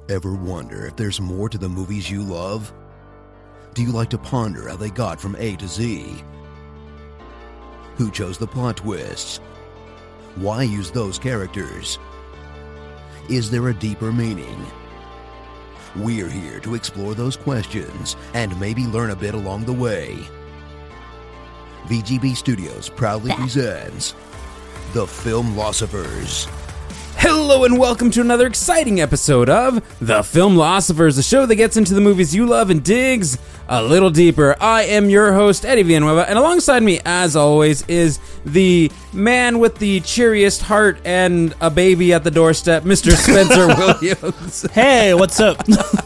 Ever wonder if there's more to the movies you love? Do you like to ponder how they got from A to Z? Who chose the plot twists? Why use those characters? Is there a deeper meaning? We're here to explore those questions and maybe learn a bit along the way. VGB Studios proudly presents The Filmlosophers. Hello and welcome to another exciting episode of The Filmlosophers, a show that gets into the movies you love and digs a little deeper. I am your host, Eddie Villanueva, and alongside me, as always, is the man with the cheeriest heart and a baby at the doorstep, Mr. Spencer Williams. Hey, what's up?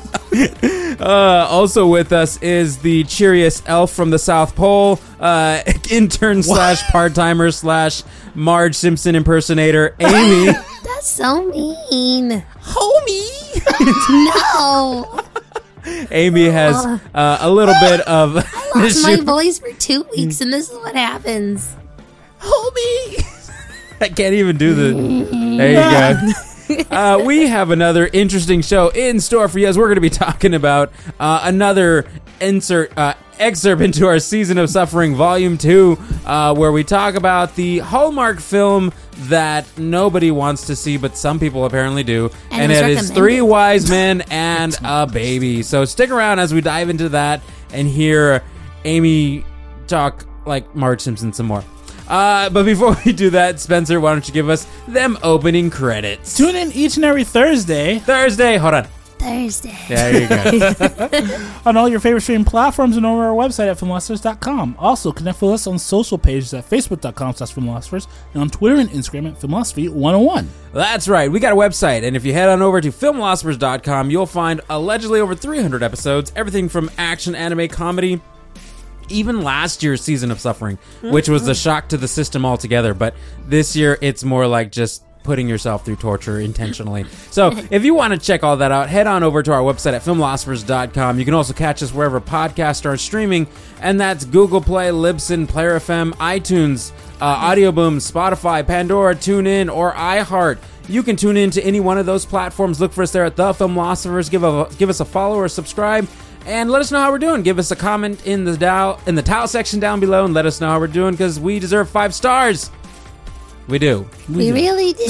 Also with us is the cheeriest elf from the South Pole, intern slash part-timer slash Marge Simpson impersonator, Amy. That's so mean. Homie! No. Amy has a little bit of... I lost my voice for 2 weeks, and this is what happens. Homie! I can't even do the... There you go. We have another interesting show in store for you, as we're going to be talking about another excerpt into our Season of Suffering Volume 2, where we talk about the Hallmark film that nobody wants to see, but some people apparently do. And it is Three Wise Men and a Baby. So stick around as we dive into that and hear Amy talk like Marge Simpson some more. But before we do that, Spencer, why don't you give us them opening credits? Tune in each and every Thursday. Hold on. Thursday. There you go. On all your favorite streaming platforms and over our website at filmlosophers.com. Also, connect with us on social pages at facebook.com/filmlosophers and on Twitter and Instagram at filmlosophy101. That's right. We got a website, and if you head on over to filmlosophers.com, you'll find allegedly over 300 episodes, everything from action, anime, comedy, even last year's Season of Suffering, which was a shock to the system altogether. But this year, it's more like just putting yourself through torture intentionally. So if you want to check all that out, head on over to our website at filmlosophers.com. You can also catch us wherever podcasts are streaming, and that's Google Play, Libsyn, Player FM, iTunes, Audio Boom, Spotify, Pandora, TuneIn, or iHeart. You can tune in to any one of those platforms. Look for us there at The Filmlosophers. Give us a follow or subscribe, and let us know how we're doing. Give us a comment in the towel section down below, and let us know how we're doing, because we deserve 5 stars. We do. We really do.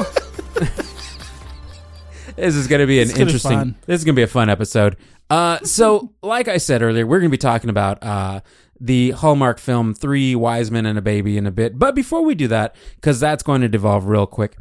This is going to be this is going to be a fun episode. So, like I said earlier, we're going to be talking about the Hallmark film Three Wise Men and a Baby in a bit. But before we do that, because that's going to devolve real quick,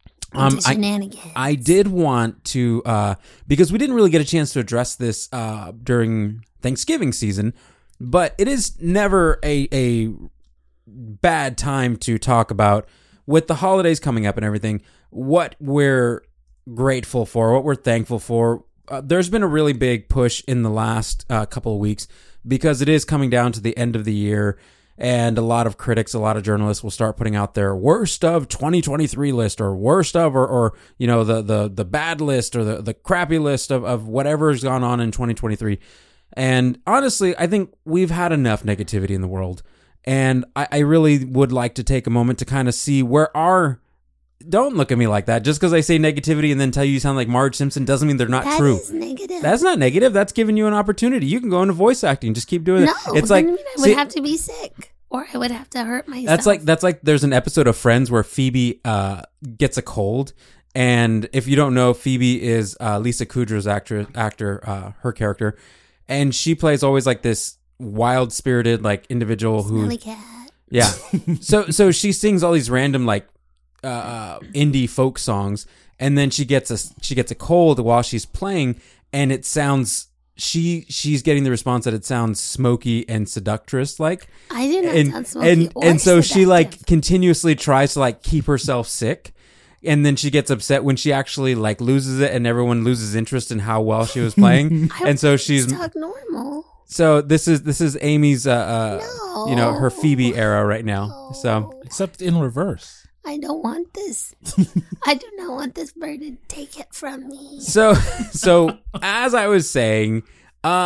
I did want to, because we didn't really get a chance to address this during Thanksgiving season, but it is never a bad time to talk about, with the holidays coming up and everything, what we're grateful for, what we're thankful for. There's been a really big push in the last couple of weeks, because it is coming down to the end of the year, and a lot of critics, a lot of journalists will start putting out their worst of 2023 list, or worst of, or you know, the bad list, or the crappy list of whatever's gone on in 2023. And honestly, I think we've had enough negativity in the world. And I really would like to take a moment to kind of see where don't look at me like that. Just because I say negativity and then tell you sound like Marge Simpson doesn't mean they're not true. That is negative. That's not negative. That's giving you an opportunity. You can go into voice acting. Just keep doing it. No, it's like, I would have to be sick, or I would have to hurt myself. That's like there's an episode of Friends where Phoebe gets a cold. And if you don't know, Phoebe is Lisa Kudrow's actor, her character. And she plays always like this wild-spirited like individual who, Smelly cat. Yeah. So she sings all these random like indie folk songs, and then she gets a cold while she's playing, and it sounds she's getting the response that it sounds smoky and seductress like. I do not sound smoky and so she like continuously tries to like keep herself sick. And then she gets upset when she actually like loses it, and everyone loses interest in how well she was playing. And so she's talk normal. So this is Amy's, her Phoebe era right now. No. So except in reverse. I don't want this. I do not want this bird to take it from me. So as I was saying,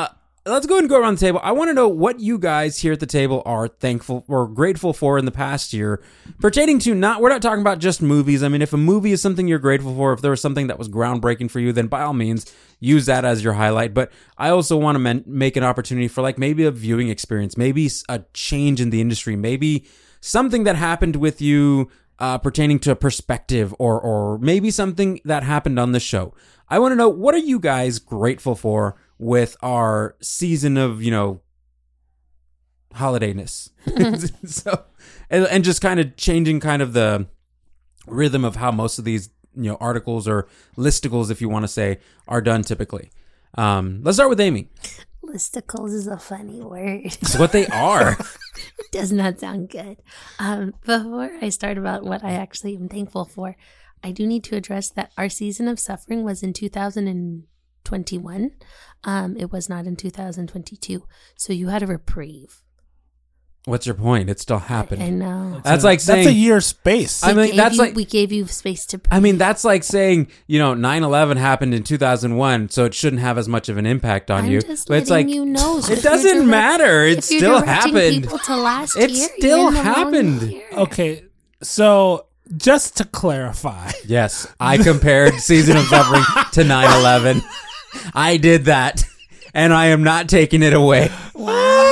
let's go and go around the table. I want to know what you guys here at the table are thankful or grateful for in the past year, pertaining to we're not talking about just movies. I mean, if a movie is something you're grateful for, if there was something that was groundbreaking for you, then by all means, use that as your highlight. But I also want to make an opportunity for like maybe a viewing experience, maybe a change in the industry, maybe something that happened with you pertaining to a perspective, or maybe something that happened on the show. I want to know, what are you guys grateful for with our season of, holidayness? So, and just kind of changing kind of the rhythm of how most of these, articles or listicles, if you want to say, are done typically. Let's start with Amy. Listicles is a funny word. It's what they are. It does not sound good. Before I start about what I actually am thankful for, I do need to address that our season of suffering was in 2021. It was not in 2022. So you had a reprieve. What's your point? It still happened. I know. That's like saying... That's a year space. We gave you space to breathe. I mean, that's like saying, 9/11 happened in 2001, so it shouldn't have as much of an impact on you. Just but it's like, you know, so it doesn't matter. It still happened. People to last it year, still happened. Okay, so just to clarify. Yes, I compared Season of Suffering to 9/11. I did that, and I am not taking it away. Wow.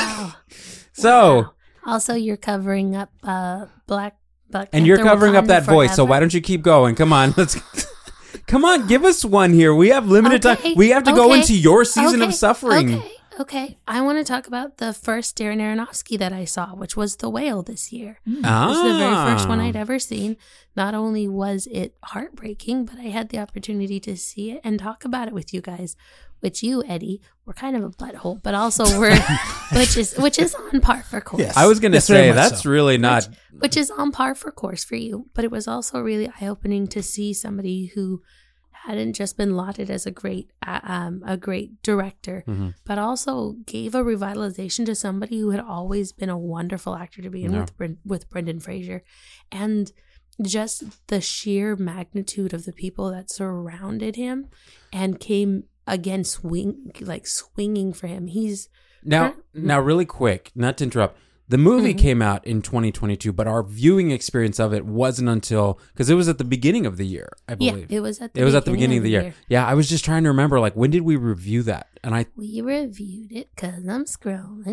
So, also, you're covering up Black and you're covering up that forever. voice. So why don't you keep going? Come on, come on, give us one here. We have limited time. We have to go into your season of suffering. Okay. I want to talk about the first Darren Aronofsky that I saw, which was The Whale this year. It was the very first one I'd ever seen. Not only was it heartbreaking, but I had the opportunity to see it and talk about it with you guys. Which you, Eddie, were kind of a butthole, but also which is on par for course. Yes. I was going to say that's really not which is on par for course for you, but it was also really eye-opening to see somebody who hadn't just been lauded as a great director, but also gave a revitalization to somebody who had always been a wonderful actor to be in with Brendan Fraser, and just the sheer magnitude of the people that surrounded him and came again swinging for him. He's now really quick, not to interrupt. The movie came out in 2022, but our viewing experience of it wasn't until, because it was at the beginning of the year, I believe. Yeah, it was at the beginning of the year. Yeah, I was just trying to remember, like, when did we review that? And we reviewed it because I'm scrolling,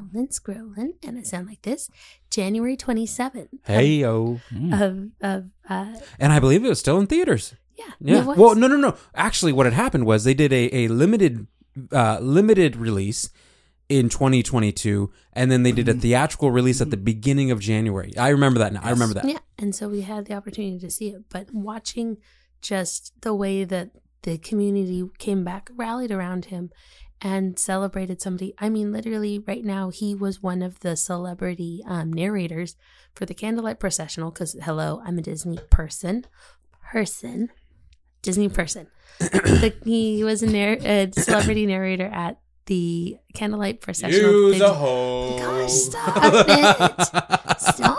and it sounded like this: January 27th. Hey-o. And I believe it was still in theaters. Yeah. Well, no. Actually, what had happened was they did a limited release in 2022, and then they did a theatrical release at the beginning of January. I remember that now. I remember that. Yeah, and so we had the opportunity to see it. But watching just the way that the community came back, rallied around him, and celebrated somebody. I mean, literally right now, he was one of the celebrity narrators for the Candlelight Processional, because, hello, I'm a Disney person. Disney person. He was a celebrity narrator at the Candlelight Processional. Use a hoe. Gosh, stop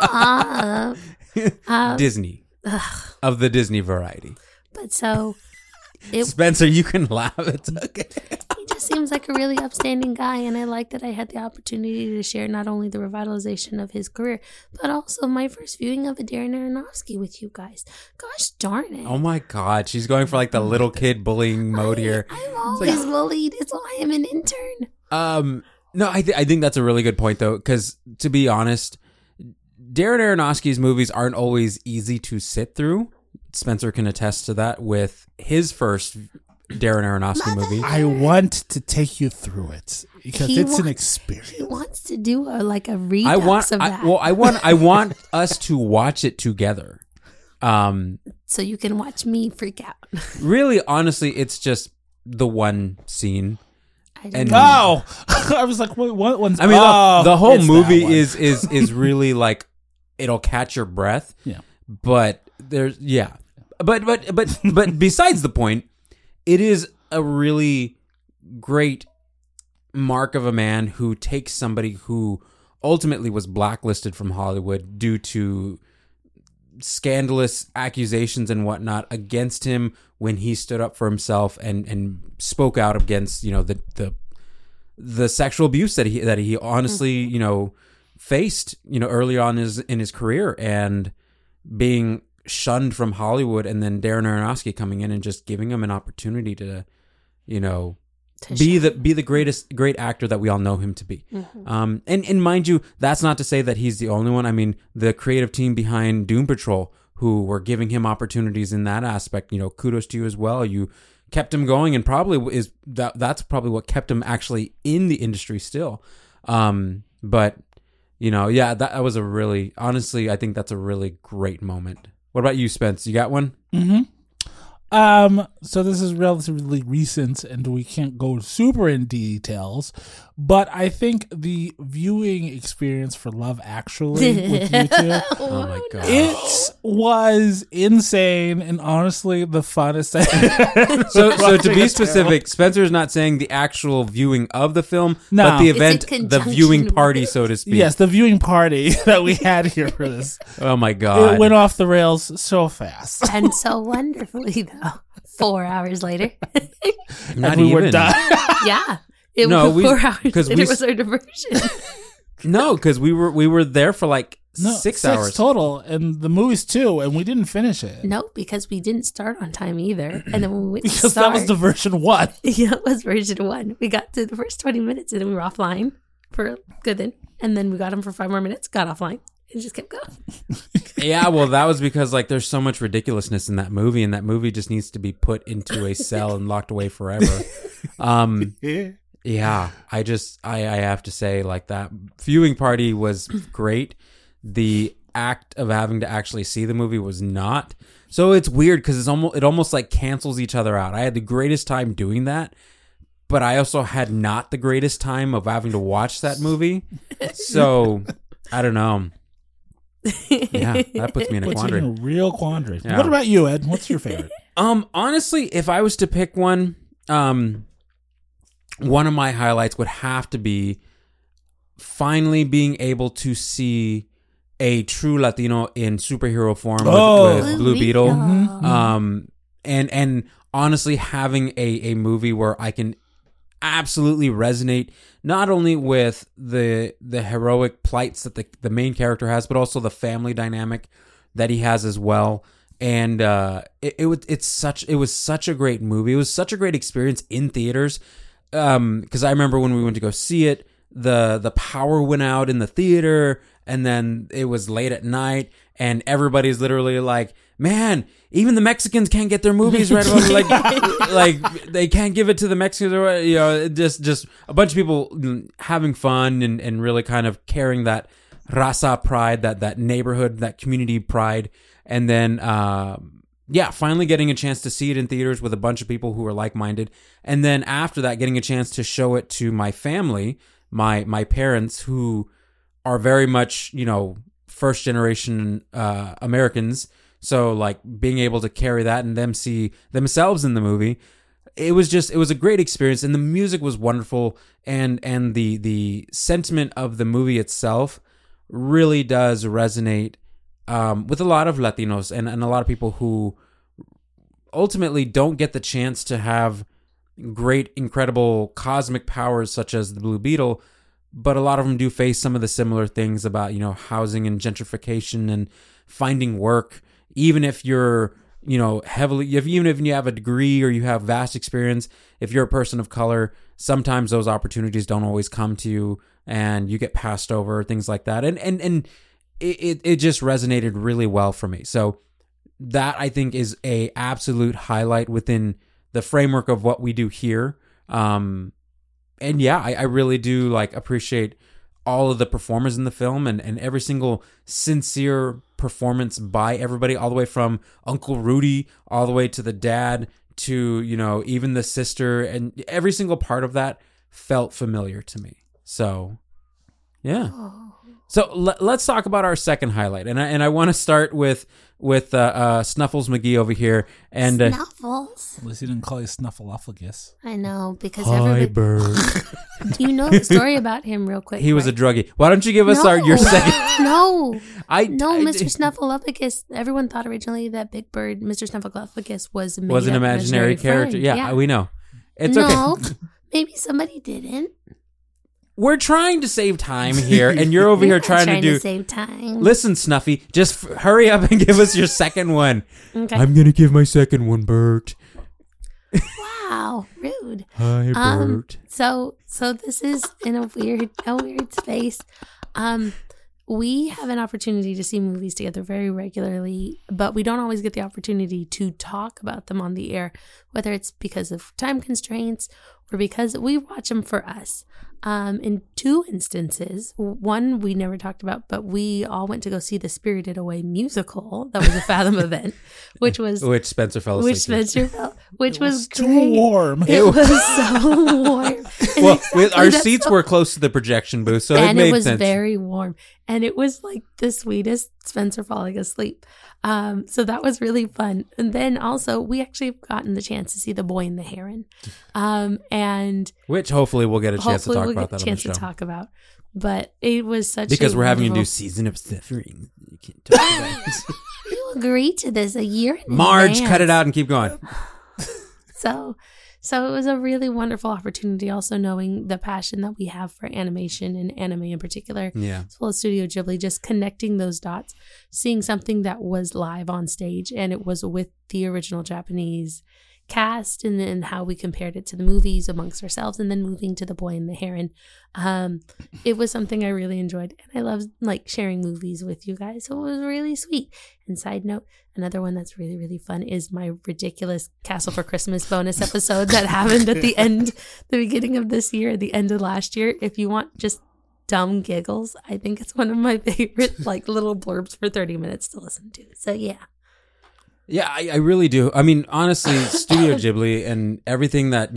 it. Stop. Disney. Of the Disney variety. But so... Spencer, you can laugh. It's okay. He just seems like a really upstanding guy, and I like that I had the opportunity to share not only the revitalization of his career, but also my first viewing of a Darren Aronofsky with you guys. Gosh darn it. Oh my God. She's going for like the little kid bullying mode here. I'm always bullied. It's why I'm an intern. No, I think that's a really good point, though, because to be honest, Darren Aronofsky's movies aren't always easy to sit through. Spencer can attest to that with his first Darren Aronofsky movie. I want to take you through it because it's an experience. He wants to do a redux of that. I want us to watch it together. So you can watch me freak out. Really, honestly, it's just the one scene. I was like, wait, what one's? I mean, the whole movie is really like, it'll catch your breath. Yeah, but there's but besides the point, it is a really great mark of a man who takes somebody who ultimately was blacklisted from Hollywood due to scandalous accusations and whatnot against him when he stood up for himself and spoke out against, the the sexual abuse that he honestly, faced, early on in his career, and being shunned from Hollywood, and then Darren Aronofsky coming in and just giving him an opportunity to, be the great actor that we all know him to be. Mm-hmm. And mind you, that's not to say that he's the only one. I mean, the creative team behind Doom Patrol, who were giving him opportunities in that aspect, kudos to you as well. You kept him going, and probably that's probably what kept him actually in the industry still. But that was a really, honestly, I think that's a really great moment. What about you, Spence? You got one? Mm-hmm. So this is relatively recent, and we can't go super in details, but I think the viewing experience for Love Actually with you two, oh my god, it was insane, and honestly the funnest. So to be specific, Spencer's not saying the actual viewing of the film, but the event, the viewing party, so to speak. Yes, the viewing party that we had here for this. Oh my god, it went off the rails so fast and so wonderfully, though. 4 hours later, not even. Were done. Yeah, it was 4 hours. It was our diversion. No, because we were there for like 6 hours total, and the movies too, and we didn't finish it. No, because we didn't start on time either, and then when we went because to start, that was the version 1. Yeah, it was version 1. We got to the first 20 minutes, and then we were offline for good then, and then we got them for 5 more minutes, got offline. It just kept going. Yeah, well, that was because there's so much ridiculously in that movie, and that movie just needs to be put into a cell and locked away forever. Yeah, I have to say, that viewing party was great. The act of having to actually see the movie was not. So it's weird because it almost cancels each other out. I had the greatest time doing that, but I also had not the greatest time of having to watch that movie. So I don't know. Yeah, that puts me in a quandary. In a real quandary. Yeah. What about you, Ed? What's your favorite? Honestly, if I was to pick one, one of my highlights would have to be finally being able to see a true Latino in superhero form with Blue Beetle. Mm-hmm. And honestly having a movie where I can absolutely resonate not only with the heroic plights that the main character has, but also the family dynamic that he has as well. And it was such a great movie. It was such a great experience in theaters. Because I remember when we went to go see it, the power went out in the theater, and then it was late at night, and everybody's literally like, man, even the Mexicans can't get their movies right about like they can't give it to the Mexicans, or just a bunch of people having fun and really kind of carrying that raza pride, that neighborhood, that community pride, and then finally getting a chance to see it in theaters with a bunch of people who are like-minded, and then after that getting a chance to show it to my family, my parents, who are very much first generation Americans. So being able to carry that and them see themselves in the movie, it was a great experience, and the music was wonderful, and the sentiment of the movie itself really does resonate with a lot of Latinos and a lot of people who ultimately don't get the chance to have great, incredible cosmic powers such as the Blue Beetle, but a lot of them do face some of the similar things about housing and gentrification and finding work. Even if you're, even if you have a degree or you have vast experience, if you're a person of color, sometimes those opportunities don't always come to you, and you get passed over, things like that. And it just resonated really well for me. So that, I think, is a absolute highlight within the framework of what we do here. And yeah, I really do appreciate all of the performers in the film, and every single sincere performance by everybody, all the way from Uncle Rudy all the way to the dad to even the sister, and every single part of that felt familiar to me. So yeah. So let's talk about our second highlight, and I want to start with Snuffles McGee over here. And Snuffles. At least he didn't call you Snuffleupagus. I know, because Hi, bird. Do you know the story about him real quick? He was a druggie. Why don't you give us your second? No, Mr. Snuffleupagus. Everyone thought originally that Big Bird, Mr. Snuffleupagus, was an imaginary character. Friend. Yeah, we know. It's no, okay. Maybe somebody didn't. we're trying to save time here, and you're over here trying to save time. Listen, Snuffy, just hurry up and give us your second one. Okay. I'm gonna give my second one, Bert. Wow, rude. Hi, Bert. So this is in a weird space. We have an opportunity to see movies together very regularly, but we don't always get the opportunity to talk about them on the air, whether it's because of time constraints or because we watch them for us. In two instances, one we never talked about, but we all went to go see the Spirited Away musical. That was a Fathom event, which Spencer fell asleep. Which was too great. warm. It was so warm. Well, our seats were close to the projection booth, so it made sense. And it was very warm. And it was like the sweetest Spencer falling asleep. So that was really fun. And then also, we actually have gotten the chance to see The Boy and the Heron. And which hopefully we'll get a chance to talk about that on the show. But it was such because we're having a new season of Suffering. You can't talk about it. You agreed to this a year in Marge, advance. cut it out and keep going. So it was a really wonderful opportunity, also knowing the passion that we have for animation and anime in particular, as well as Studio Ghibli, just connecting those dots, seeing something that was live on stage, and it was with the original Japanese cast, and then how we compared it to the movies amongst ourselves, and then moving to The Boy and the Heron. It was something I really enjoyed, and I love like sharing movies with you guys, so it was really sweet. And side note, another one that's really, really fun is my ridiculous Castle for Christmas bonus episode that happened at the beginning of this year, the end of last year. If you want just dumb giggles, I think it's one of my favorite like little blurbs for 30 minutes to listen to. So yeah. Yeah, I really do. I mean, honestly, Studio Ghibli and everything that,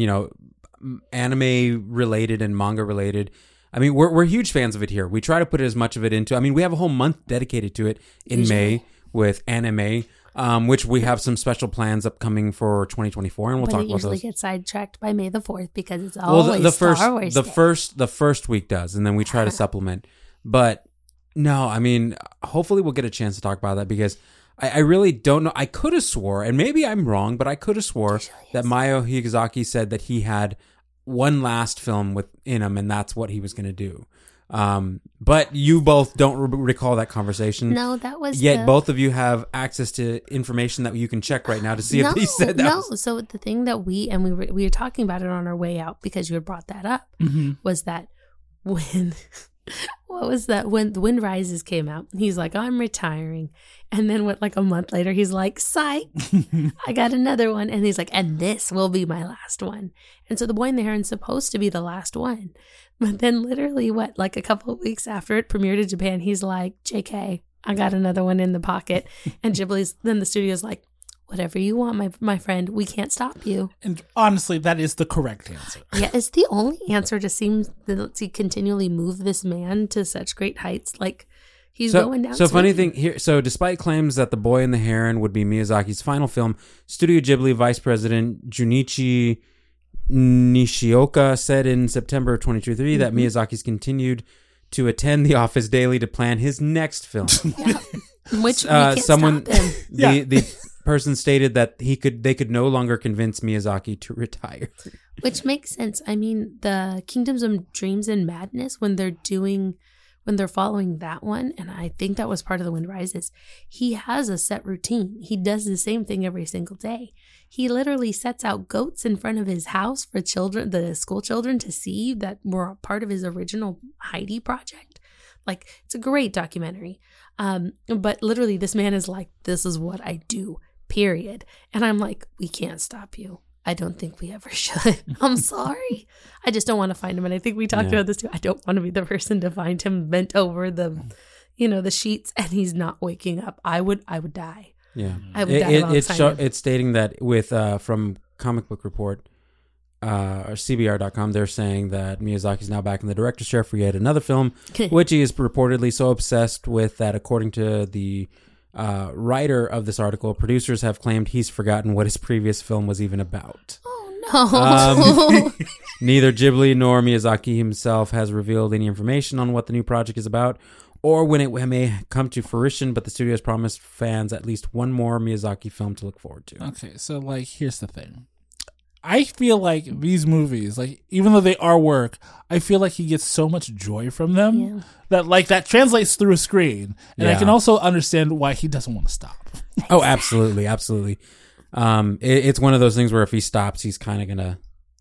anime related and manga related, I mean, we're huge fans of it here. We try to put as much of it into, I mean, we have a whole month dedicated to it in May with anime, which we have some special plans upcoming for 2024, and we'll talk about those. But it usually gets sidetracked by May the 4th because it's always Star Wars Day. The first week does, and then we try to supplement. But no, I mean, hopefully we'll get a chance to talk about that because I really don't know. I could have swore, and maybe I'm wrong, but I could have swore that Mayo Higazaki said that he had one last film in him, and that's what he was going to do. But you both don't recall that conversation. No, that was yet both of you have access to information that you can check right now to see if he said that. No, so the thing that we were talking about it on our way out because you had brought that up was that when when The Wind Rises came out, he's like, I'm retiring. And then like a month later, he's like, psych, I got another one. And he's like, and this will be my last one. And so The Boy and the Heron's supposed to be the last one. But then literally like a couple of weeks after it premiered in Japan, he's like, JK, I got another one in the pocket. And then the studio's like, whatever you want, my friend, we can't stop you. And honestly, that is the correct answer. Yeah, it's the only answer to seem to continually move this man to such great heights. Like, he's going down. So funny thing here. So despite claims that The Boy and the Heron would be Miyazaki's final film, Studio Ghibli Vice President Junichi Nishioka said in September of 2023 that Miyazaki's continued to attend the office daily to plan his next film. Yeah. Which we can't stop him. The person stated that they could no longer convince Miyazaki to retire. Which makes sense. I mean, the Kingdoms of Dreams and Madness, when they're following that one, and I think that was part of The Wind Rises, he has a set routine. He does the same thing every single day. He literally sets out goats in front of his house for the school children to see that were a part of his original Heidi project. Like, it's a great documentary. But literally this man is like, this is what I do, period. And I'm like, we can't stop you. I don't think we ever should. I'm sorry. I just don't want to find him. And I think we talked about this too. I don't want to be the person to find him bent over the sheets and he's not waking up. I would die. Yeah. I would die. It's stating that with from Comic Book Report or CBR.com, they're saying that Miyazaki's now back in the director's chair for yet another film, which he is reportedly so obsessed with that, according to the writer of this article, producers have claimed he's forgotten what his previous film was even about. Oh, no. Neither Ghibli nor Miyazaki himself has revealed any information on what the new project is about or when it may come to fruition, but the studio has promised fans at least one more Miyazaki film to look forward to. Okay, so here's the thing. I feel like these movies, like even though they are work, I feel like he gets so much joy from them that translates through a screen, and I can also understand why he doesn't want to stop. Oh, absolutely, absolutely. It's one of those things where if he stops, he's kind of gonna,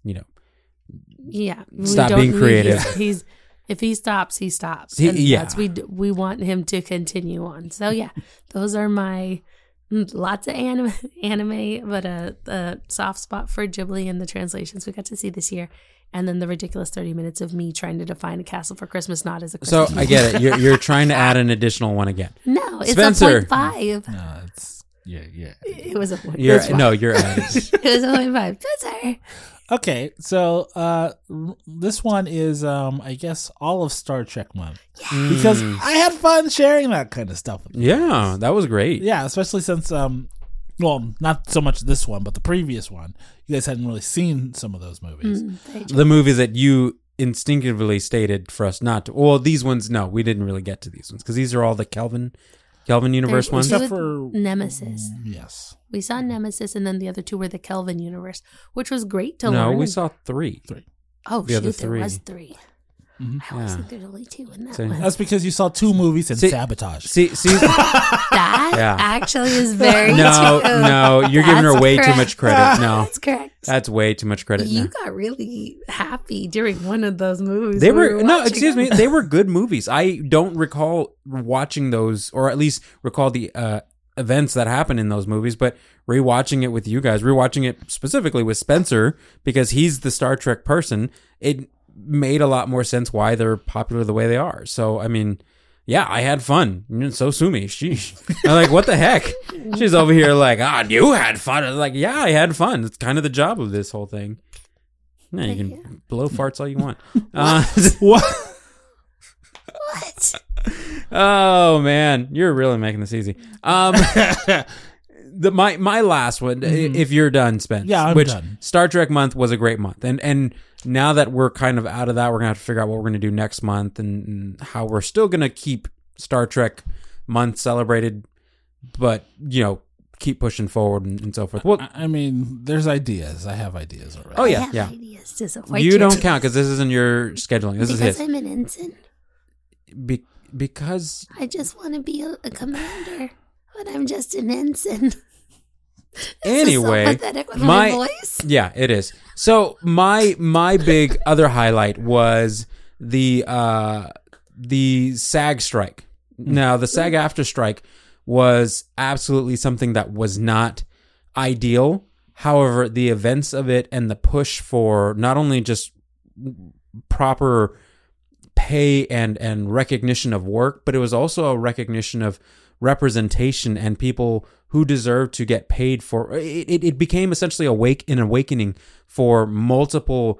stop being creative. If he stops, he stops. We want him to continue on. So those are my. Lots of anime, but a soft spot for Ghibli and the translations we got to see this year, and then the ridiculous 30 minutes of me trying to define a Castle for Christmas not as a Christmas So I get it. You're trying to add an additional one again. No, it's Spencer. a 0.5. No, it's It was a 0.5. You're adding. It was a 0.5. Spencer. Okay, so this one is, I guess, all of Star Trek month. Because I had fun sharing that kind of stuff with you. Yeah, that was great. Yeah, especially since, well, not so much this one, but the previous one. You guys hadn't really seen some of those movies. The movies that you instinctively stated for us not to. Well, these ones, no, we didn't really get to these ones because these are all the Kelvin universe ones. Except for Nemesis. Yes. We saw Nemesis, and then the other two were the Kelvin universe, which was great to learn. No, we saw three. Oh, the other there was 3. Mm-hmm. I always think there's only 2 in that one. That's because you saw 2 movies and Sabotage. See, that actually is very true. No, you're giving her way too much credit. No, that's correct. That's way too much credit. You got really happy during one of those movies. They were they were good movies. I don't recall watching those, or at least recall the events that happened in those movies, but rewatching it with you guys, rewatching it specifically with Spencer because he's the Star Trek person, it made a lot more sense why they're popular the way they are. So, I mean, yeah, I had fun. So Sumi, sheesh. I'm like, what the heck? She's over here like, you had fun. I was like, yeah, I had fun. It's kind of the job of this whole thing. Yeah, you can blow farts all you want. What? What? Oh man, you're really making this easy. My last one, if you're done, Spence. Yeah, I'm done. Star Trek month was a great month, and now that we're kind of out of that, we're gonna have to figure out what we're gonna do next month and how we're still gonna keep Star Trek month celebrated, but keep pushing forward and so forth. Well, I mean, there's ideas. I have ideas already. Oh yeah, I have ideas to support you don't count because this isn't your scheduling. This is his. Because I'm an ensign. Because I just want to be a commander, but I'm just an ensign. Anyway, so pathetic with my voice. Yeah, it is. So my big other highlight was the SAG strike. Now the SAG-AFTRA strike was absolutely something that was not ideal. However, the events of it and the push for not only just proper pay and recognition of work, but it was also a recognition of representation and people who deserve to get paid for it. It became essentially an awakening for multiple,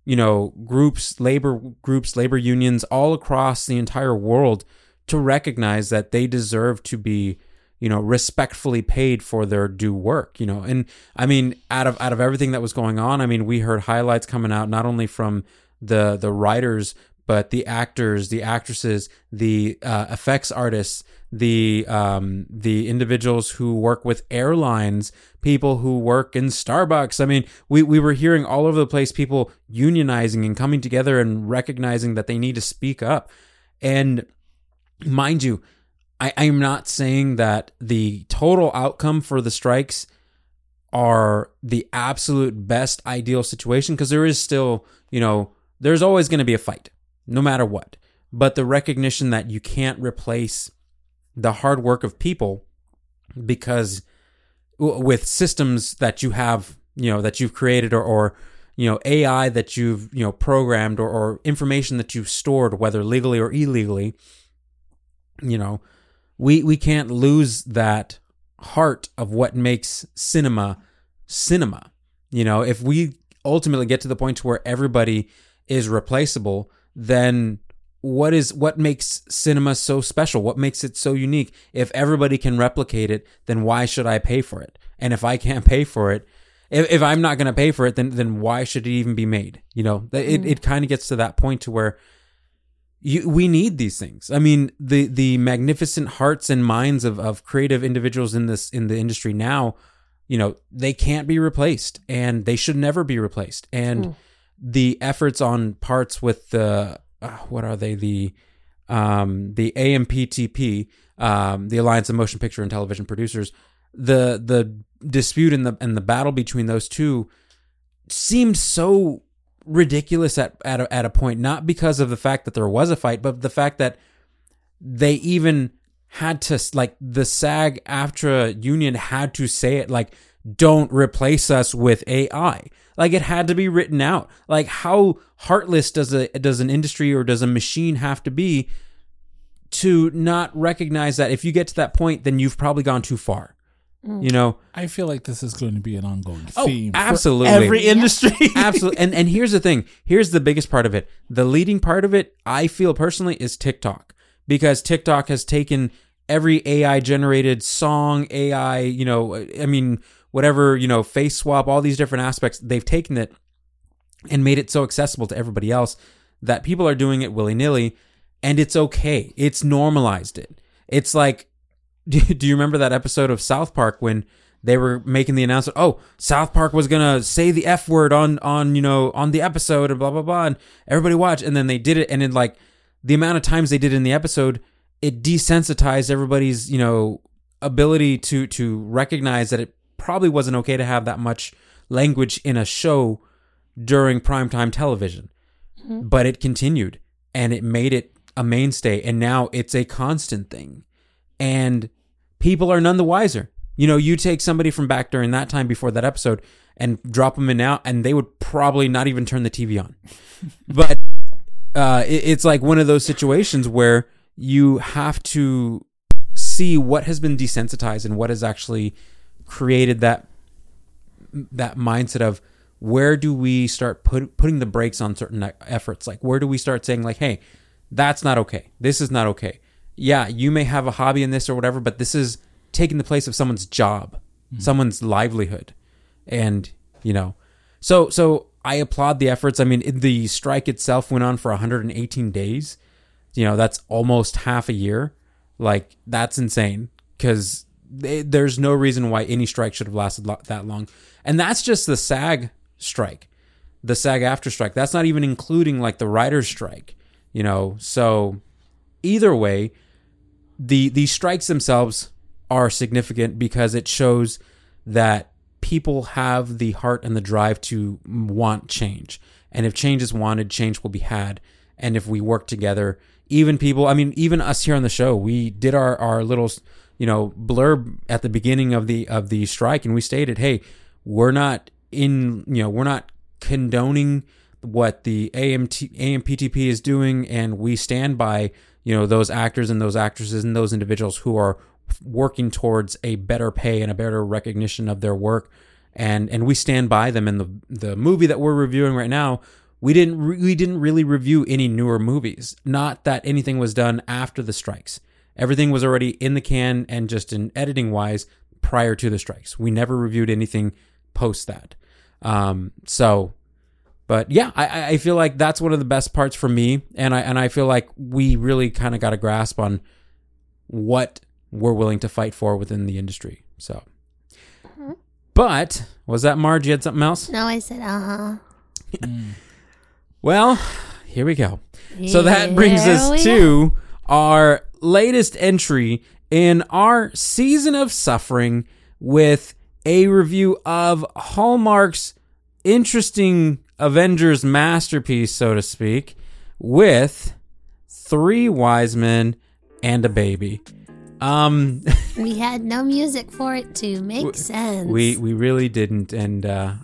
labor unions all across the entire world to recognize that they deserve to be, respectfully paid for their due work, and I mean, out of everything that was going on, I mean, we heard highlights coming out, not only from the writers, but the actors, the actresses, the effects artists, the individuals who work with airlines, people who work in Starbucks. I mean, we were hearing all over the place people unionizing and coming together and recognizing that they need to speak up. And mind you, I'm not saying that the total outcome for the strikes are the absolute best ideal situation, because there is still, there's always going to be a fight, no matter what. But the recognition that you can't replace the hard work of people because with systems that you have, that you've created or AI that you've, programmed or information that you've stored, whether legally or illegally, we can't lose that heart of what makes cinema. If we ultimately get to the point to where everybody is replaceable, then what makes cinema so special? What makes it so unique? If everybody can replicate it, then why should I pay for it? And if I can't pay for it, if I'm not going to pay for it, then why should it even be made? It kind of gets to that point to where we need these things. I mean, the magnificent hearts and minds of creative individuals in the industry now, they can't be replaced, and they should never be replaced. And the efforts on parts with the what are they, the AMPTP, the Alliance of Motion Picture and Television Producers, the dispute and the battle between those two seemed so ridiculous at a point, not because of the fact that there was a fight, but the fact that they even had to, like, the SAG-AFTRA union had to say it, like, don't replace us with AI. Like, it had to be written out. Like, how heartless does an industry or does a machine have to be to not recognize that if you get to that point, then you've probably gone too far. I feel like this is going to be an ongoing theme. Absolutely. For every industry. Absolutely. And here's the thing. Here's the biggest part of it. The leading part of it, I feel personally, is TikTok. Because TikTok has taken every AI generated song, AI, whatever, face swap, all these different aspects. They've taken it and made it so accessible to everybody else that people are doing it willy-nilly, and it's okay. It's normalized it. It's like, do you remember that episode of South Park when they were making the announcement, South Park was going to say the F word on the episode and blah, blah, blah, and everybody watched, and then they did it, and then, like, the amount of times they did in the episode, it desensitized everybody's, ability to recognize that it probably wasn't okay to have that much language in a show during primetime television. Mm-hmm. But it continued, and it made it a mainstay, and now it's a constant thing. And people are none the wiser. You take somebody from back during that time before that episode and drop them in now, and they would probably not even turn the TV on. But it's like one of those situations where you have to see what has been desensitized and what has actually created that mindset of where do we start putting the brakes on certain efforts? Like, where do we start saying, like, hey, that's not okay. This is not okay. Yeah, you may have a hobby in this or whatever, but this is taking the place of someone's job, someone's livelihood. And, so I applaud the efforts. I mean, the strike itself went on for 118 days. That's almost half a year. Like, that's insane, because there's no reason why any strike should have lasted that long. And that's just the SAG strike, the SAG-AFTRA strike. That's not even including, like, the writer's strike, So either way, the strikes themselves are significant because it shows that people have the heart and the drive to want change. And if change is wanted, change will be had. And if we work together, even us here on the show, we did our little, blurb at the beginning of the strike, and we stated, hey, we're not condoning what the AMPTP is doing, and we stand by, those actors and those actresses and those individuals who are working towards a better pay and a better recognition of their work, and we stand by them. In the movie that we're reviewing right now, we didn't really review any newer movies. Not that anything was done after the strikes. Everything was already in the can and just in editing wise prior to the strikes. We never reviewed anything post that. But yeah, I feel like that's one of the best parts for me, and I feel like we really kind of got a grasp on what we're willing to fight for within the industry. So, but was that Marge? You had something else? No, I said Well, here we go. So that brings us to our latest entry in our season of suffering, with a review of Hallmark's interesting Avengers masterpiece, so to speak, with 3 Wise Men and a Baby. We had no music for it to make sense. We really didn't, and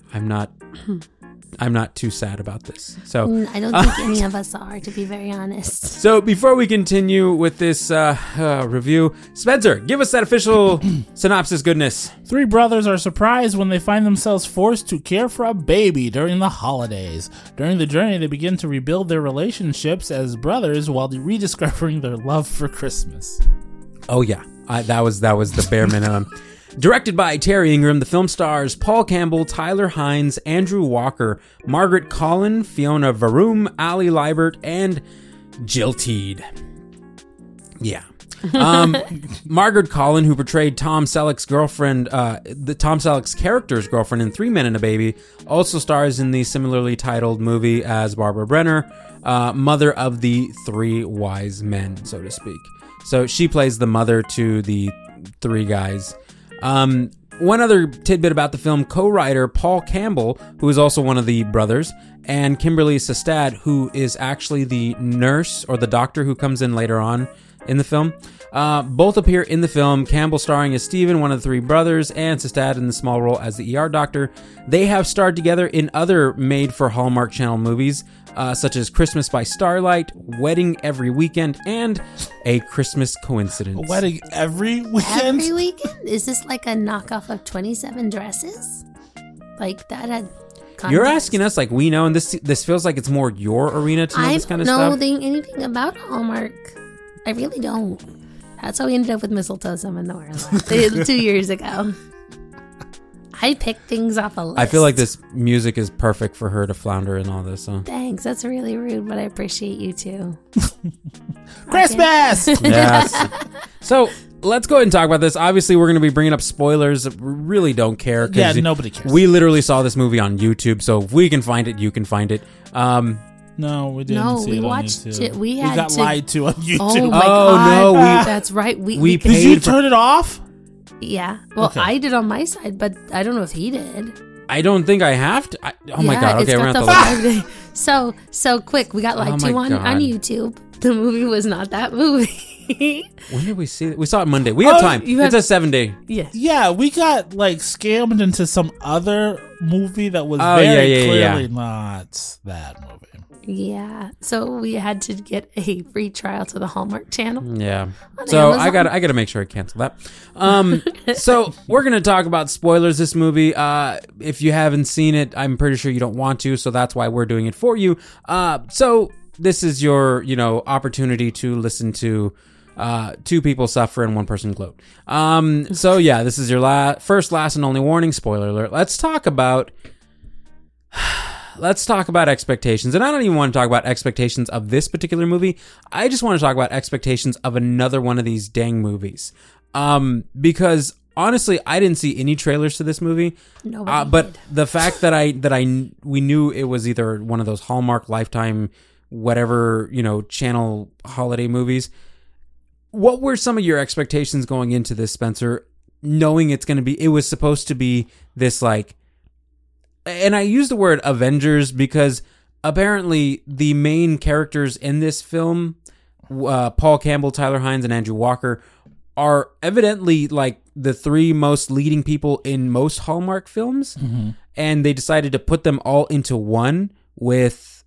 I'm not too sad about this. So I don't think any of us are, to be very honest. So before we continue with this review, Spencer, give us that official synopsis goodness. 3 brothers are surprised when they find themselves forced to care for a baby during the holidays. During the journey, they begin to rebuild their relationships as brothers while rediscovering their love for Christmas. Oh yeah, that was the bare minimum. Directed by Terry Ingram, the film stars Paul Campbell, Tyler Hines, Andrew Walker, Margaret Collin, Fiona Varum, Ali Liebert, and Jill Teed. Yeah. Margaret Collin, who portrayed Tom Selleck's girlfriend, the Tom Selleck's character's girlfriend in 3 Men and a Baby, also stars in the similarly titled movie as Barbara Brenner, mother of the 3 wise men, so to speak. So she plays the mother to the 3 guys. One other tidbit about the film, co-writer Paul Campbell, who is also one of the brothers, and Kimberly Sestad, who is actually the nurse or the doctor who comes in later on in the film. Both appear in the film, Campbell starring as Stephen, one of the 3 brothers, and Sestad in the small role as the ER doctor. They have starred together in other made-for-Hallmark Channel movies, such as Christmas by Starlight, Wedding Every Weekend, and A Christmas Coincidence. A Wedding Every Weekend? Every Weekend? Is this like a knockoff of 27 Dresses? Like, that had... context. You're asking us like we know, and this feels like it's more your arena to know this kind of stuff. I don't know anything about Hallmark. I really don't. That's how we ended up with Mistletoe Summer in the World 2 years ago. I picked things off a list. I feel like this music is perfect for her to flounder in all this. So. Thanks. That's really rude, but I appreciate you too. Christmas! Yes. So let's go ahead and talk about this. Obviously, we're going to be bringing up spoilers. We really don't care. Yeah, nobody cares. We literally saw this movie on YouTube, so if we can find it, you can find it. No, we didn't. No, see we it watched on YouTube. it. We got lied to on YouTube. Oh my god! No, that's right. We did you turn it off? Yeah. Well, Okay. I did on my side, but I don't know if he did. I don't think I have to. Oh my god! Okay, we're got gonna the have to look. 5 day. So quick. We got lied to on YouTube. The movie was not that movie. When did we see it? We saw it Monday. We have time. It's a 7-day. Yes. Yeah, we got like scammed into some other movie that was clearly not that movie. Yeah. So we had to get a free trial to the Hallmark Channel. Yeah. So Amazon. I gotta make sure I cancel that. So we're gonna talk about spoilers this movie. If you haven't seen it, I'm pretty sure you don't want to, so that's why we're doing it for you. So this is your, opportunity to listen to 2 people suffer and 1 person gloat. So yeah, this is your first, last, and only warning. Spoiler alert. Let's talk about expectations. And I don't even want to talk about expectations of this particular movie. I just want to talk about expectations of another one of these dang movies. Because honestly, I didn't see any trailers to this movie. Nobody but did. the fact that we knew it was either one of those Hallmark, Lifetime, whatever, channel holiday movies. What were some of your expectations going into this, Spencer? Knowing it was supposed to be this like, and I use the word Avengers because apparently the main characters in this film, Paul Campbell, Tyler Hynes, and Andrew Walker, are evidently like the 3 most leading people in most Hallmark films. Mm-hmm. And they decided to put them all into one with,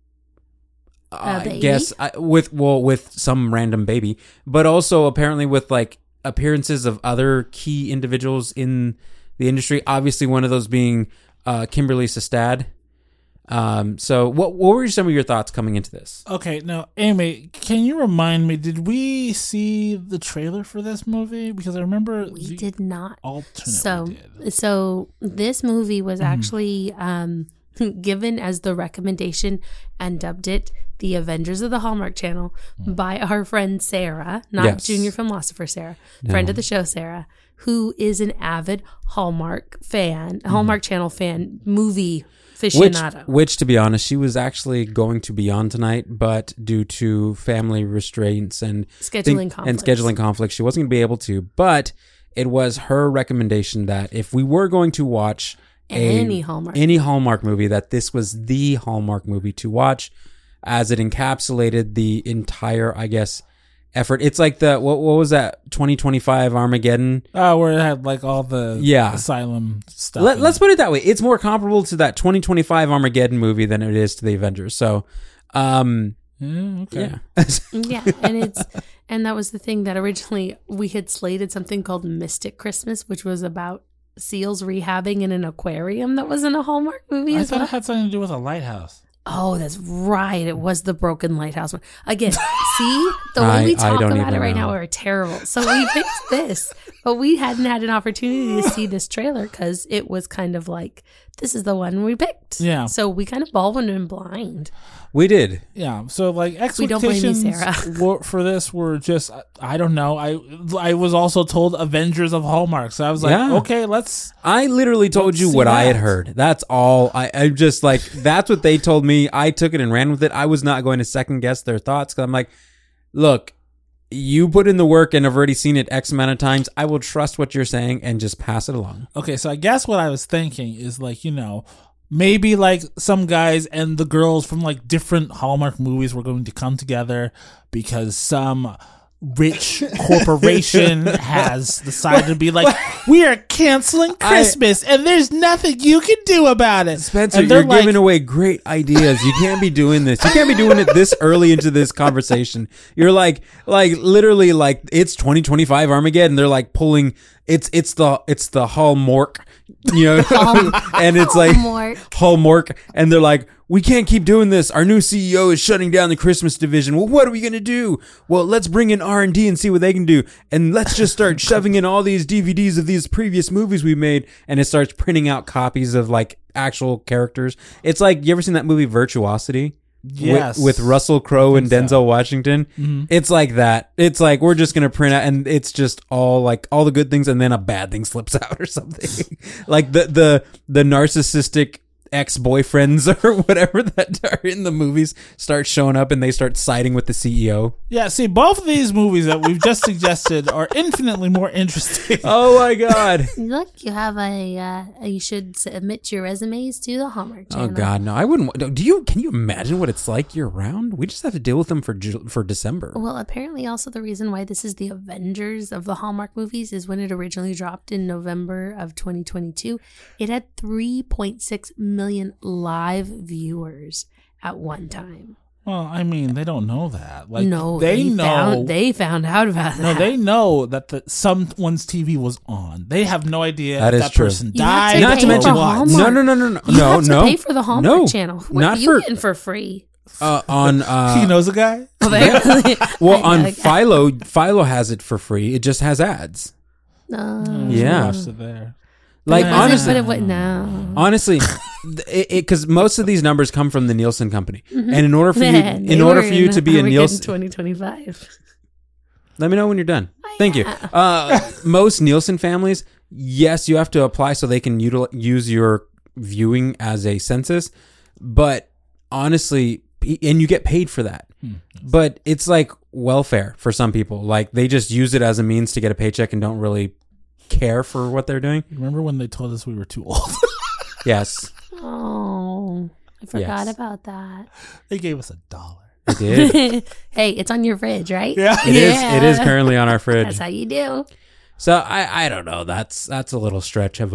with some random baby, but also apparently with like appearances of other key individuals in the industry. Obviously, one of those being Kimberly Sestad. So what were some of your thoughts coming into this? Okay, now Amy, can you remind me, did we see the trailer for this movie? Because I remember we did not. Alternate So this movie was actually given as the recommendation and dubbed it the Avengers of the Hallmark Channel by our friend Sarah, not Junior Philosopher Sarah, friend of the show Sarah, who is an avid Hallmark fan, Hallmark Channel fan, movie aficionado. Which, to be honest, she was actually going to be on tonight, but due to family restraints and scheduling conflicts, she wasn't going to be able to. But it was her recommendation that if we were going to watch any Hallmark movie, that this was the Hallmark movie to watch, as it encapsulated the entire, I guess, effort. It's like the what was that 2025 Armageddon? Where it had like all the asylum stuff. Let's put it that way. It's more comparable to that 2025 Armageddon movie than it is to the Avengers. So, okay. Yeah, and that was the thing that originally we had slated something called Mystic Christmas, which was about seals rehabbing in an aquarium that was in a Hallmark movie. I thought it had something to do with a lighthouse. Oh, that's right. It was the Broken Lighthouse one. Again, see? The way we talk about it right now are terrible. So we picked this, but we hadn't had an opportunity to see this trailer because it was kind of like this is the one we picked. Yeah. So we kind of all went in blind. We did. Yeah. So like We don't blame you, expectations for this were just, I don't know. I was also told Avengers of Hallmark. So I was like, okay, let's. I literally told you what I had heard. That's all. I'm just like, that's what they told me. I took it and ran with it. I was not going to second guess their thoughts because I'm like, look, you put in the work and have already seen it X amount of times. I will trust what you're saying and just pass it along. Okay, so I guess what I was thinking is like, maybe like some guys and the girls from like different Hallmark movies were going to come together because some rich corporation has decided to be like, we are canceling Christmas and there's nothing you can do about it. Spencer, you're giving away great ideas. You can't be doing this. You can't be doing it this early into this conversation. You're like literally like it's 2025 Armageddon. They're like pulling it's the Hallmark, and it's like Hallmark, and they're like, we can't keep doing this. Our new CEO is shutting down the Christmas division. Well, what are we going to do? Well, let's bring in R&D and see what they can do. And let's just start shoving in all these DVDs of these previous movies we made. And it starts printing out copies of like actual characters. It's like, you ever seen that movie Virtuosity? Yes. With Russell Crowe and Denzel Washington. Mm-hmm. It's like that. It's like, we're just going to print out, and it's just all like all the good things, and then a bad thing slips out or something. Like the narcissistic ex-boyfriends or whatever that are in the movies start showing up and they start siding with the CEO. Yeah, see, both of these movies that we've just suggested are infinitely more interesting. Oh my God. Look, you have you should submit your resumes to the Hallmark channel. Oh God, no, I wouldn't. Can you imagine what it's like year round? We just have to deal with them for December. Well, apparently also the reason why this is the Avengers of the Hallmark movies is when it originally dropped in November of 2022, it had 3.6 million live viewers at one time. Well, I mean, they don't know that. Like, no, they know. They found out about that. No, they know that someone's TV was on. They have no idea that if that person died. Not to mention, no. You have to pay for the Hallmark channel. What are you getting for free? He knows a guy. Well, on Philo has it for free. It just has ads. Yeah, watched it there. Like honestly, because most of these numbers come from the Nielsen company, and in order for you to be a Nielsen 2025. Let me know when you're done. Thank you. Most Nielsen families, yes, you have to apply so they can use your viewing as a census, but honestly, and you get paid for that. But it's like welfare for some people. Like they just use it as a means to get a paycheck and don't really care for what they're doing. Remember when they told us we were too old? Yes. Oh, I forgot about that. They gave us $1. They did. Hey, it's on your fridge, right? Yeah. It is currently on our fridge. That's how you do. So I don't know. That's a little stretch of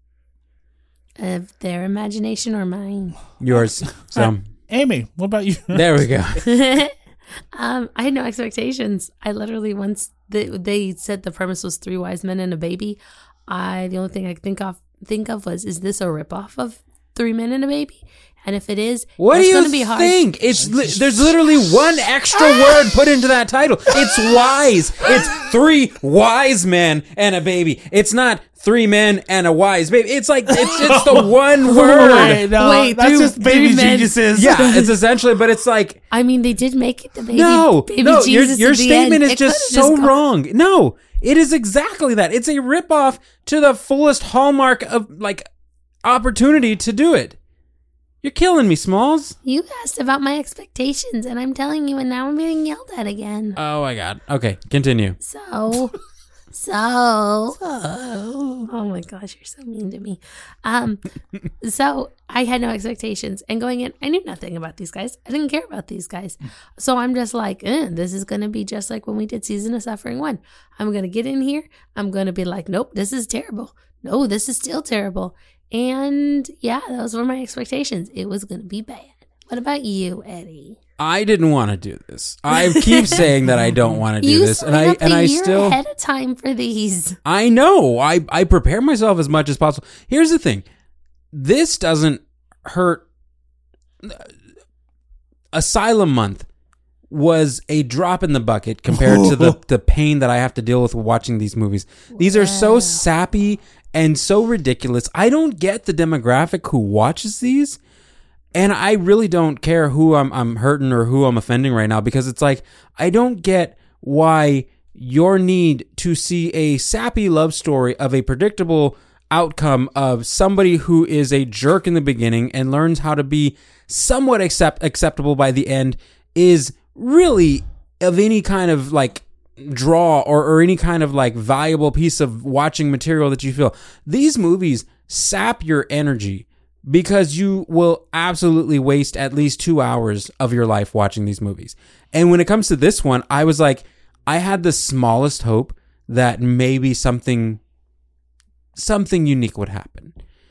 their imagination or mine. Yours. So Amy, what about you? There we go. I had no expectations. I literally once they said the premise was 3 wise men and a baby. The only thing I could think of was, is this a ripoff of 3 Men and a Baby? And if it is, what do you think? There's literally one extra word put into that title. It's wise. It's 3 wise men and a baby. It's not 3 men and a wise baby. It's like it's the one word. Wait, that's just Baby Geniuses. Yeah, it's essentially, but it's like, I mean, they did make it the baby. No, Jesus your statement is just so wrong. No, it is exactly that. It's a ripoff to the fullest hallmark of like opportunity to do it. You're killing me, Smalls. You asked about my expectations, and I'm telling you, and now I'm being yelled at again. Oh my God. Okay, continue. So. Oh my gosh, you're so mean to me. So I had no expectations, and going in, I knew nothing about these guys. I didn't care about these guys. So I'm just like, this is going to be just like when we did Season of Suffering 1. I'm going to get in here. I'm going to be like, nope, this is terrible. No, this is still terrible. And yeah, those were my expectations. It was going to be bad. What about you, Eddie? I didn't want to do this. I keep saying that I don't want to do this, and I still ahead of time for these. I know. I prepare myself as much as possible. Here's the thing: this doesn't hurt. Asylum Month was a drop in the bucket compared to the pain that I have to deal with watching these movies. These are so sappy and so ridiculous. I don't get the demographic who watches these, and I really don't care who I'm hurting or who I'm offending right now, because it's like, I don't get why your need to see a sappy love story of a predictable outcome of somebody who is a jerk in the beginning and learns how to be somewhat acceptable by the end is really of any kind of like draw or any kind of like valuable piece of watching material that you feel. These movies sap your energy because you will absolutely waste at least 2 hours of your life watching these movies. And when it comes to this one, I was like, I had the smallest hope that maybe something unique would happen.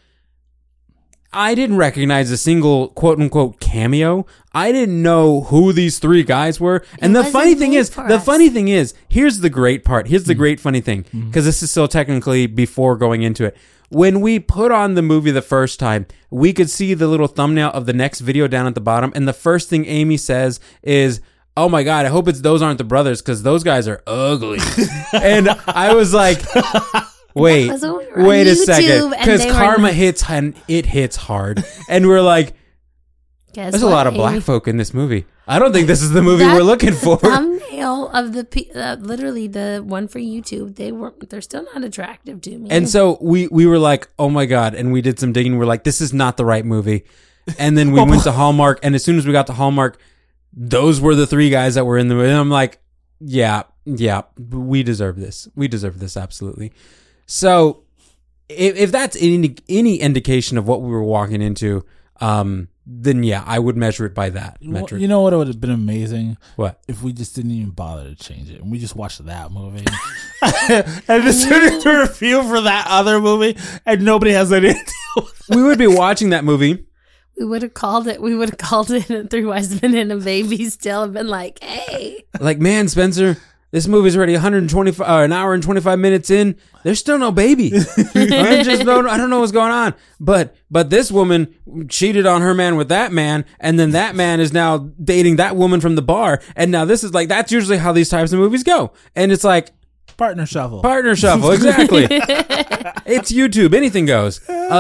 I didn't recognize a single quote unquote cameo. I didn't know who these three guys were. And the funny thing is, here's the great part. Here's the great funny thing, because this is still technically before going into it. When we put on the movie the first time, we could see the little thumbnail of the next video down at the bottom. And the first thing Amy says is, "Oh my God, I hope those aren't the brothers, because those guys are ugly." And I was like, wait a second, because karma hits and it hits hard, and we're like, there's a lot of black folk in this movie. I don't think this is the movie we're looking for. Thumbnail of the literally the one for YouTube, they're still not attractive to me. And so we were like, oh my God, and we did some digging. We're like, this is not the right movie. And then we went to Hallmark, and as soon as we got to Hallmark, those were the three guys that were in the movie. And I'm like, yeah, we deserve this. We deserve this, absolutely. So, if that's any indication of what we were walking into, then yeah, I would measure it by that metric. You know what would have been amazing? What? If we just didn't even bother to change it and we just watched that movie and just turned into a review for that other movie, and nobody has any idea. We would be watching that movie. We would have called it Three Wise Men and a Baby still and been like, hey. Like, man, Spencer, this movie's already an hour and 25 minutes in. There's still no baby. I don't know what's going on. But this woman cheated on her man with that man, and then that man is now dating that woman from the bar. And now this is like, that's usually how these types of movies go. And it's like, Partner shuffle, exactly. It's YouTube. Anything goes.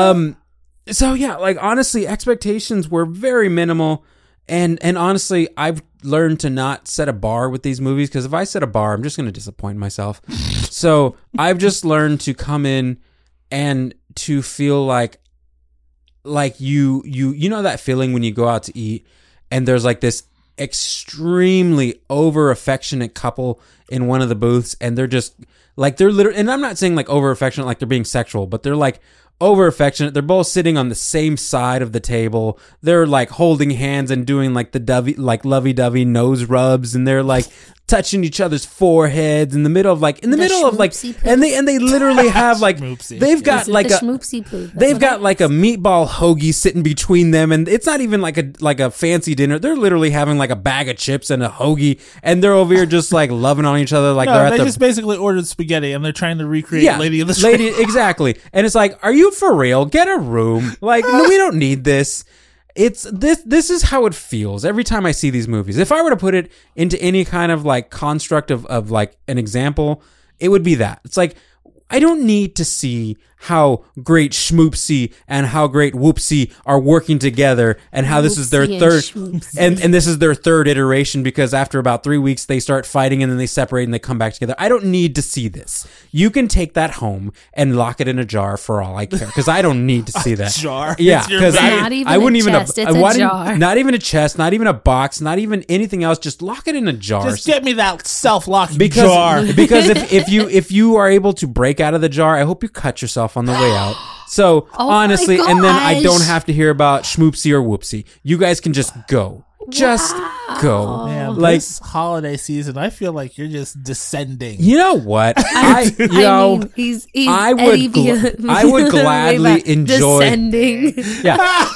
So yeah, like honestly, expectations were very minimal, and honestly, I've learned to not set a bar with these movies, because if I set a bar, I'm just going to disappoint myself. So I've just learned to come in and to feel like you know that feeling when you go out to eat and there's like this extremely over affectionate couple in one of the booths, and they're just like, they're literally, and I'm not saying like over affectionate like they're being sexual, but they're like over affectionate. They're both sitting on the same side of the table. They're like holding hands and doing like the lovey-dovey nose rubs, and they're like touching each other's foreheads in the middle of like, and they literally have like, they've got like a meatball hoagie sitting between them, and it's not even like a fancy dinner. They're literally having like a bag of chips and a hoagie, and they're over here just like loving on each other. Like they just basically ordered spaghetti and they're trying to recreate Lady of the Street. Exactly. And it's like, are you for real? Get a room. Like, no, we don't need this. It's this is how it feels every time I see these movies. If I were to put it into any kind of like construct of like an example, it would be that. It's like, I don't need to see how great Schmoopsy and how great Whoopsie are working together, and how this is their third and this is their third iteration, because after about 3 weeks they start fighting and then they separate and they come back together. I don't need to see this. You can take that home and lock it in a jar for all I care, because I don't need to see that. Jar? Yeah, because I wouldn't even it's a jar. Not even a chest, not even a box, not even anything else. Just lock it in a jar. Just get me that self-locking jar. Because if you are able to break out of the jar, I hope you cut yourself on the way out. So honestly, and then I don't have to hear about Schmoopsy or Whoopsie. You guys can just go. Just go. Man, like this holiday season, I feel like you're just descending. You know what? I would gladly enjoy descending. Yeah.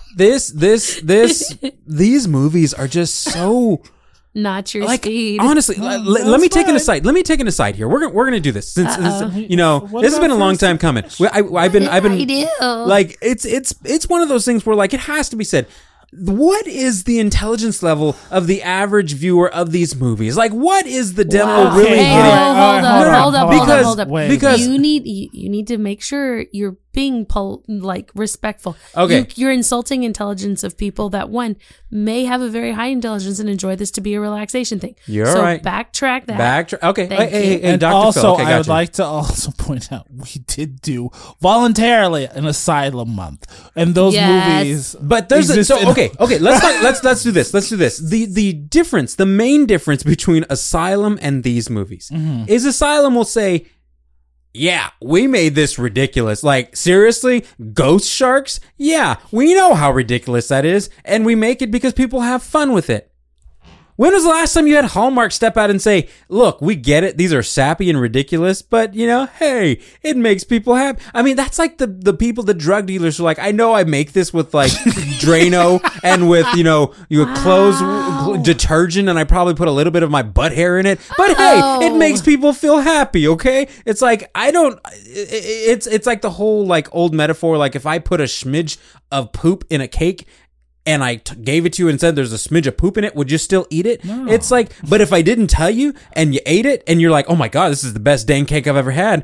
These movies are just so not your like, speed. Honestly, let me take an aside. Let me take an aside here. We're gonna do this since you know this has been a long time coming. I've been like it's one of those things where like it has to be said. what is the intelligence level of the average viewer of these movies? Like, what is the demo really getting? Hold up. Because you need to make sure you're being respectful. Okay. You're insulting intelligence of people that, one, may have a very high intelligence and enjoy this to be a relaxation thing. You're right. Backtrack that. Okay. Hey, and Dr. also, Phil. Okay, I would like to also point out we did do voluntarily an Asylum month, and those movies. But there's okay. Let's do this. The difference, the main difference between Asylum and these movies is Asylum will say, yeah, we made this ridiculous. Like, seriously? Ghost sharks? Yeah, we know how ridiculous that is, and we make it because people have fun with it. When was the last time you had Hallmark step out and say, look, we get it, these are sappy and ridiculous, but, hey, it makes people happy. I mean, that's like the people, the drug dealers who are like, I know I make this with, like, Drano and with, clothes detergent, and I probably put a little bit of my butt hair in it, but hey, it makes people feel happy, okay? It's like, it's like the whole, like, old metaphor, like, if I put a smidge of poop in a cake, and I gave it to you and said there's a smidge of poop in it, would you still eat it? No. It's like, but if I didn't tell you and you ate it and you're like, oh my God, this is the best dang cake I've ever had.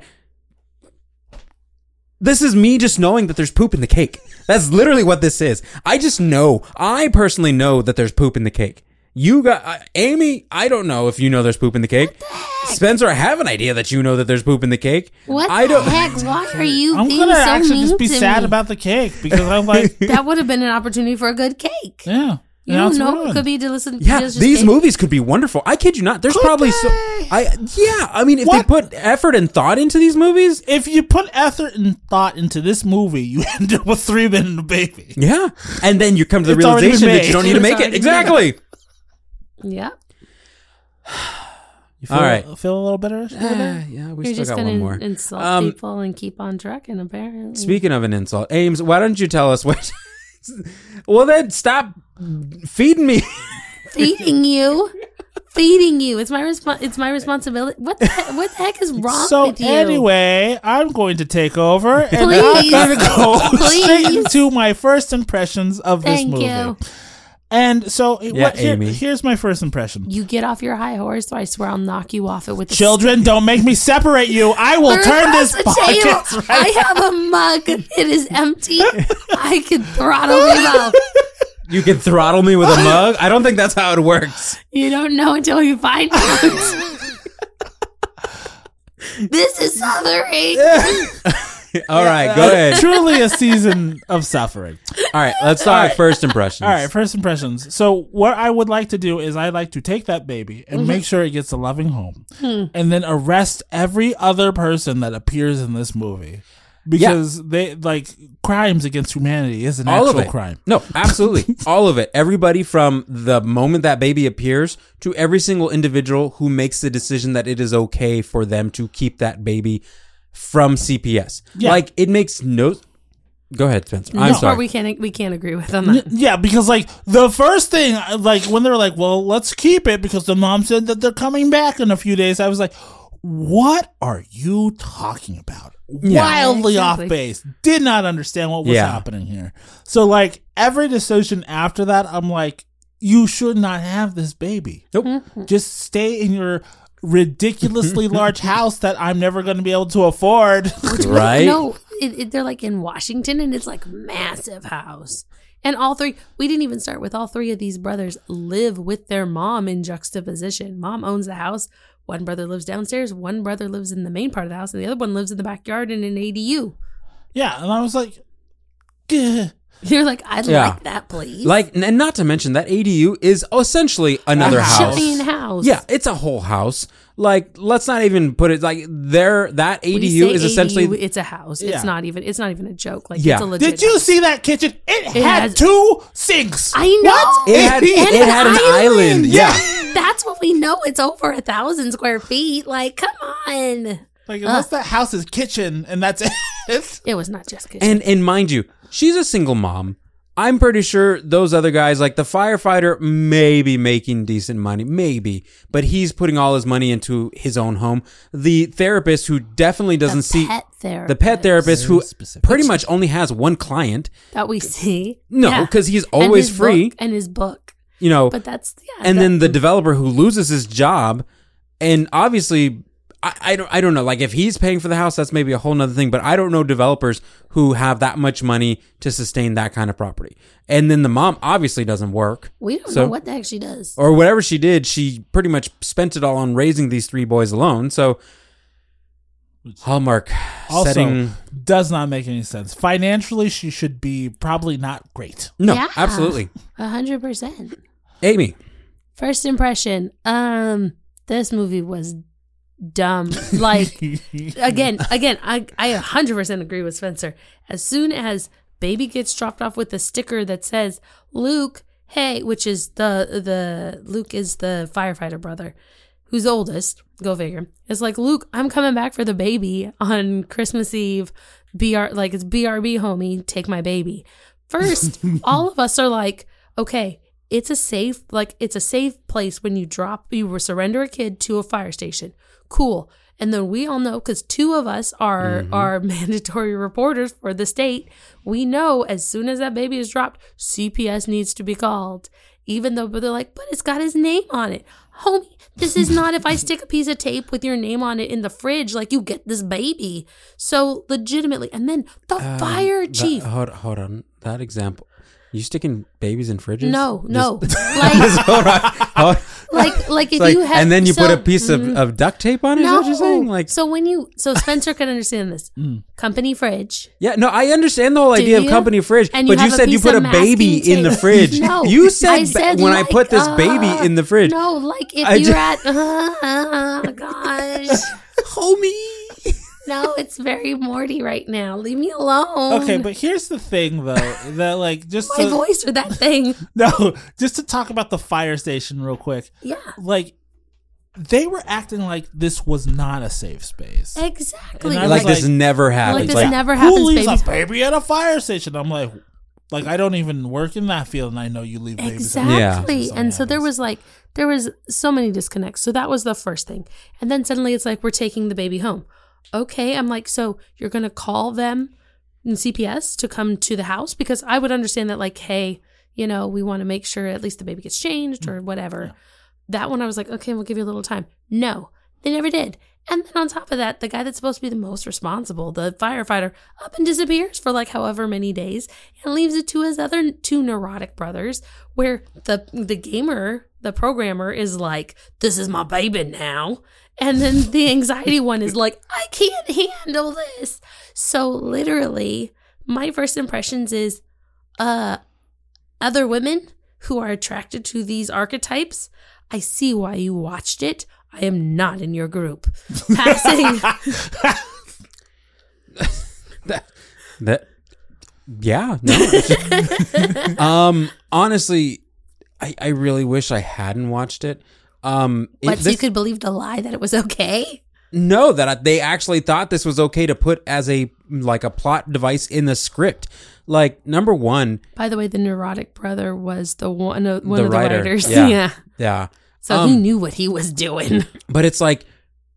This is me just knowing that there's poop in the cake. That's literally what this is. I personally know that there's poop in the cake. You got, Amy, I don't know if you know there's poop in the cake. Spencer, I have an idea that you know that there's poop in the cake. What the heck? Why are you I'm being gonna so actually mean just be to sad me? about the cake because I'm like... That would have been an opportunity for a good cake. Yeah. You don't know. It could be to listen. Yeah, these movies could be wonderful. I kid you not. There's probably I mean, if they put effort and thought into these movies, if you put effort and thought into this movie, you end up with 3 Men and a Baby. Yeah, and then you come to the realization that you don't need to make it. Exactly. Yeah. You feel, all right. Feel a little better? Yeah, we You're still got one more. You're just going to insult people and keep on trucking, apparently. Speaking of an insult, Ames, why don't you tell us what... Well, then stop feeding me. Feeding you. It's my responsibility. What the heck is wrong with you? So anyway, I'm going to take over and I'm going to go straight into my first impressions of this movie. Thank you. And so, here's my first impression. You get off your high horse, or I swear I'll knock you off it with a Children, don't make me separate you. I will turn this podcast right I have a mug. It is empty. I can throttle you out. You can throttle me with a mug? I don't think that's how it works. You don't know until you find out. This is suffering. All right, go ahead. Truly a season of suffering. All right, let's talk first impressions. All right, first impressions. So what I would like to do is I'd like to take that baby and make sure it gets a loving home and then arrest every other person that appears in this movie. Because they crimes against humanity is an actual crime. No, absolutely. All of it. Everybody from the moment that baby appears to every single individual who makes the decision that it is okay for them to keep that baby from CPS. Yeah. Like, it makes no... Go ahead, Spencer. I'm sorry. We can't agree with on that. Yeah, because the first thing, when they were like, well, let's keep it because the mom said that they're coming back in a few days, I was like, what are you talking about? Yeah, wildly off base. Did not understand what was happening here. So every decision after that, I'm like, you should not have this baby. Nope. Just stay in your ridiculously large house that I'm never going to be able to afford. Right? No, they're in Washington and it's massive house. And we didn't even start with all 3 of these brothers live with their mom in juxtaposition. Mom owns the house. One brother lives downstairs. One brother lives in the main part of the house. And the other one lives in the backyard in an ADU. Yeah. And I was like, Gah. You're like, I'd like that, please. And not to mention that ADU is essentially another house. Giant house. Yeah, it's a whole house. Let's not even put it that ADU is essentially ADU, it's a house. Yeah. It's not even a joke. It's a legit Did you house. see that kitchen? It had 2 sinks. I know. What? It had an island. Yeah. That's what we know. It's over 1,000 square feet. Come on. Unless that house is kitchen and that's it. It was not just kitchen. And mind you, she's a single mom I'm pretty sure those other guys, like the firefighter, may be making decent money, maybe, but he's putting all his money into his own home. The therapist, who definitely doesn't the pet therapist, who pretty much only has one client that we see. No, because he's always free, and his book. But that's and then the developer who loses his job, and obviously. I don't know. Like, if he's paying for the house, that's maybe a whole nother thing. But I don't know developers who have that much money to sustain that kind of property. And then the mom obviously doesn't work. We don't know what the heck she does. Or whatever she did, she pretty much spent it all on raising these 3 boys alone. So Hallmark also setting does not make any sense. Financially, she should be probably not great. No, absolutely. 100%. Amy. First impression. This movie was dumb. Like, again, I 100% agree with Spencer. As soon as baby gets dropped off with a sticker that says Luke, hey, which is the Luke is the firefighter brother who's oldest, go figure. It's like, Luke, I'm coming back for the baby on Christmas Eve. It's BRB, homie, take my baby. First, all of us are like, okay, it's a safe place when you surrender a kid to a fire station. Cool. And then we all know, because 2 of us are mandatory reporters for the state, we know as soon as that baby is dropped, CPS needs to be called. Even though they're like, but it's got his name on it. Homie, this is not if I stick a piece of tape with your name on it in the fridge, like, you get this baby. So legitimately. And then the fire chief. Hold on. That example. You sticking babies in fridges? No. Like if you have, and then you put a piece of duct tape on it. No. Is what you're saying? Like, so Spencer can understand this. Company fridge. Yeah, no, I understand the whole idea of company fridge, but you said you put a baby in the fridge. No, you said when I put this baby in the fridge. No, like if you're at, gosh, homie. No, it's very Morty right now. Leave me alone. Okay, but here's the thing, though. That, like, just my voice or that thing. No, just to talk about the fire station real quick. Yeah. Like, they were acting like this was not a safe space. Exactly. Like this never happens. Like this never happens. Who leaves a baby at a fire station? I'm like, I don't even work in that field, and I know you leave babies. Exactly. And so there was so many disconnects. So that was the first thing. And then suddenly it's like, we're taking the baby home. Okay, I'm like, so you're going to call them in CPS to come to the house? Because I would understand that, like, hey, we want to make sure at least the baby gets changed or whatever. Yeah. That one I was like, okay, we'll give you a little time. No, they never did. And then on top of that, the guy that's supposed to be the most responsible, the firefighter, up and disappears for like however many days and leaves it to his other 2 neurotic brothers, where the gamer, the programmer, is like, this is my baby now. And then the anxiety one is like, I can't handle this. So literally, my first impressions is other women who are attracted to these archetypes. I see why you watched it. I am not in your group. Passing. Yeah. No. Honestly, I really wish I hadn't watched it. So you could believe the lie that it was okay? No, that they actually thought this was okay to put as a plot device in the script. Like, number one. By the way, the neurotic brother was one of the writers. Yeah. Yeah. So he knew what he was doing. But it's like,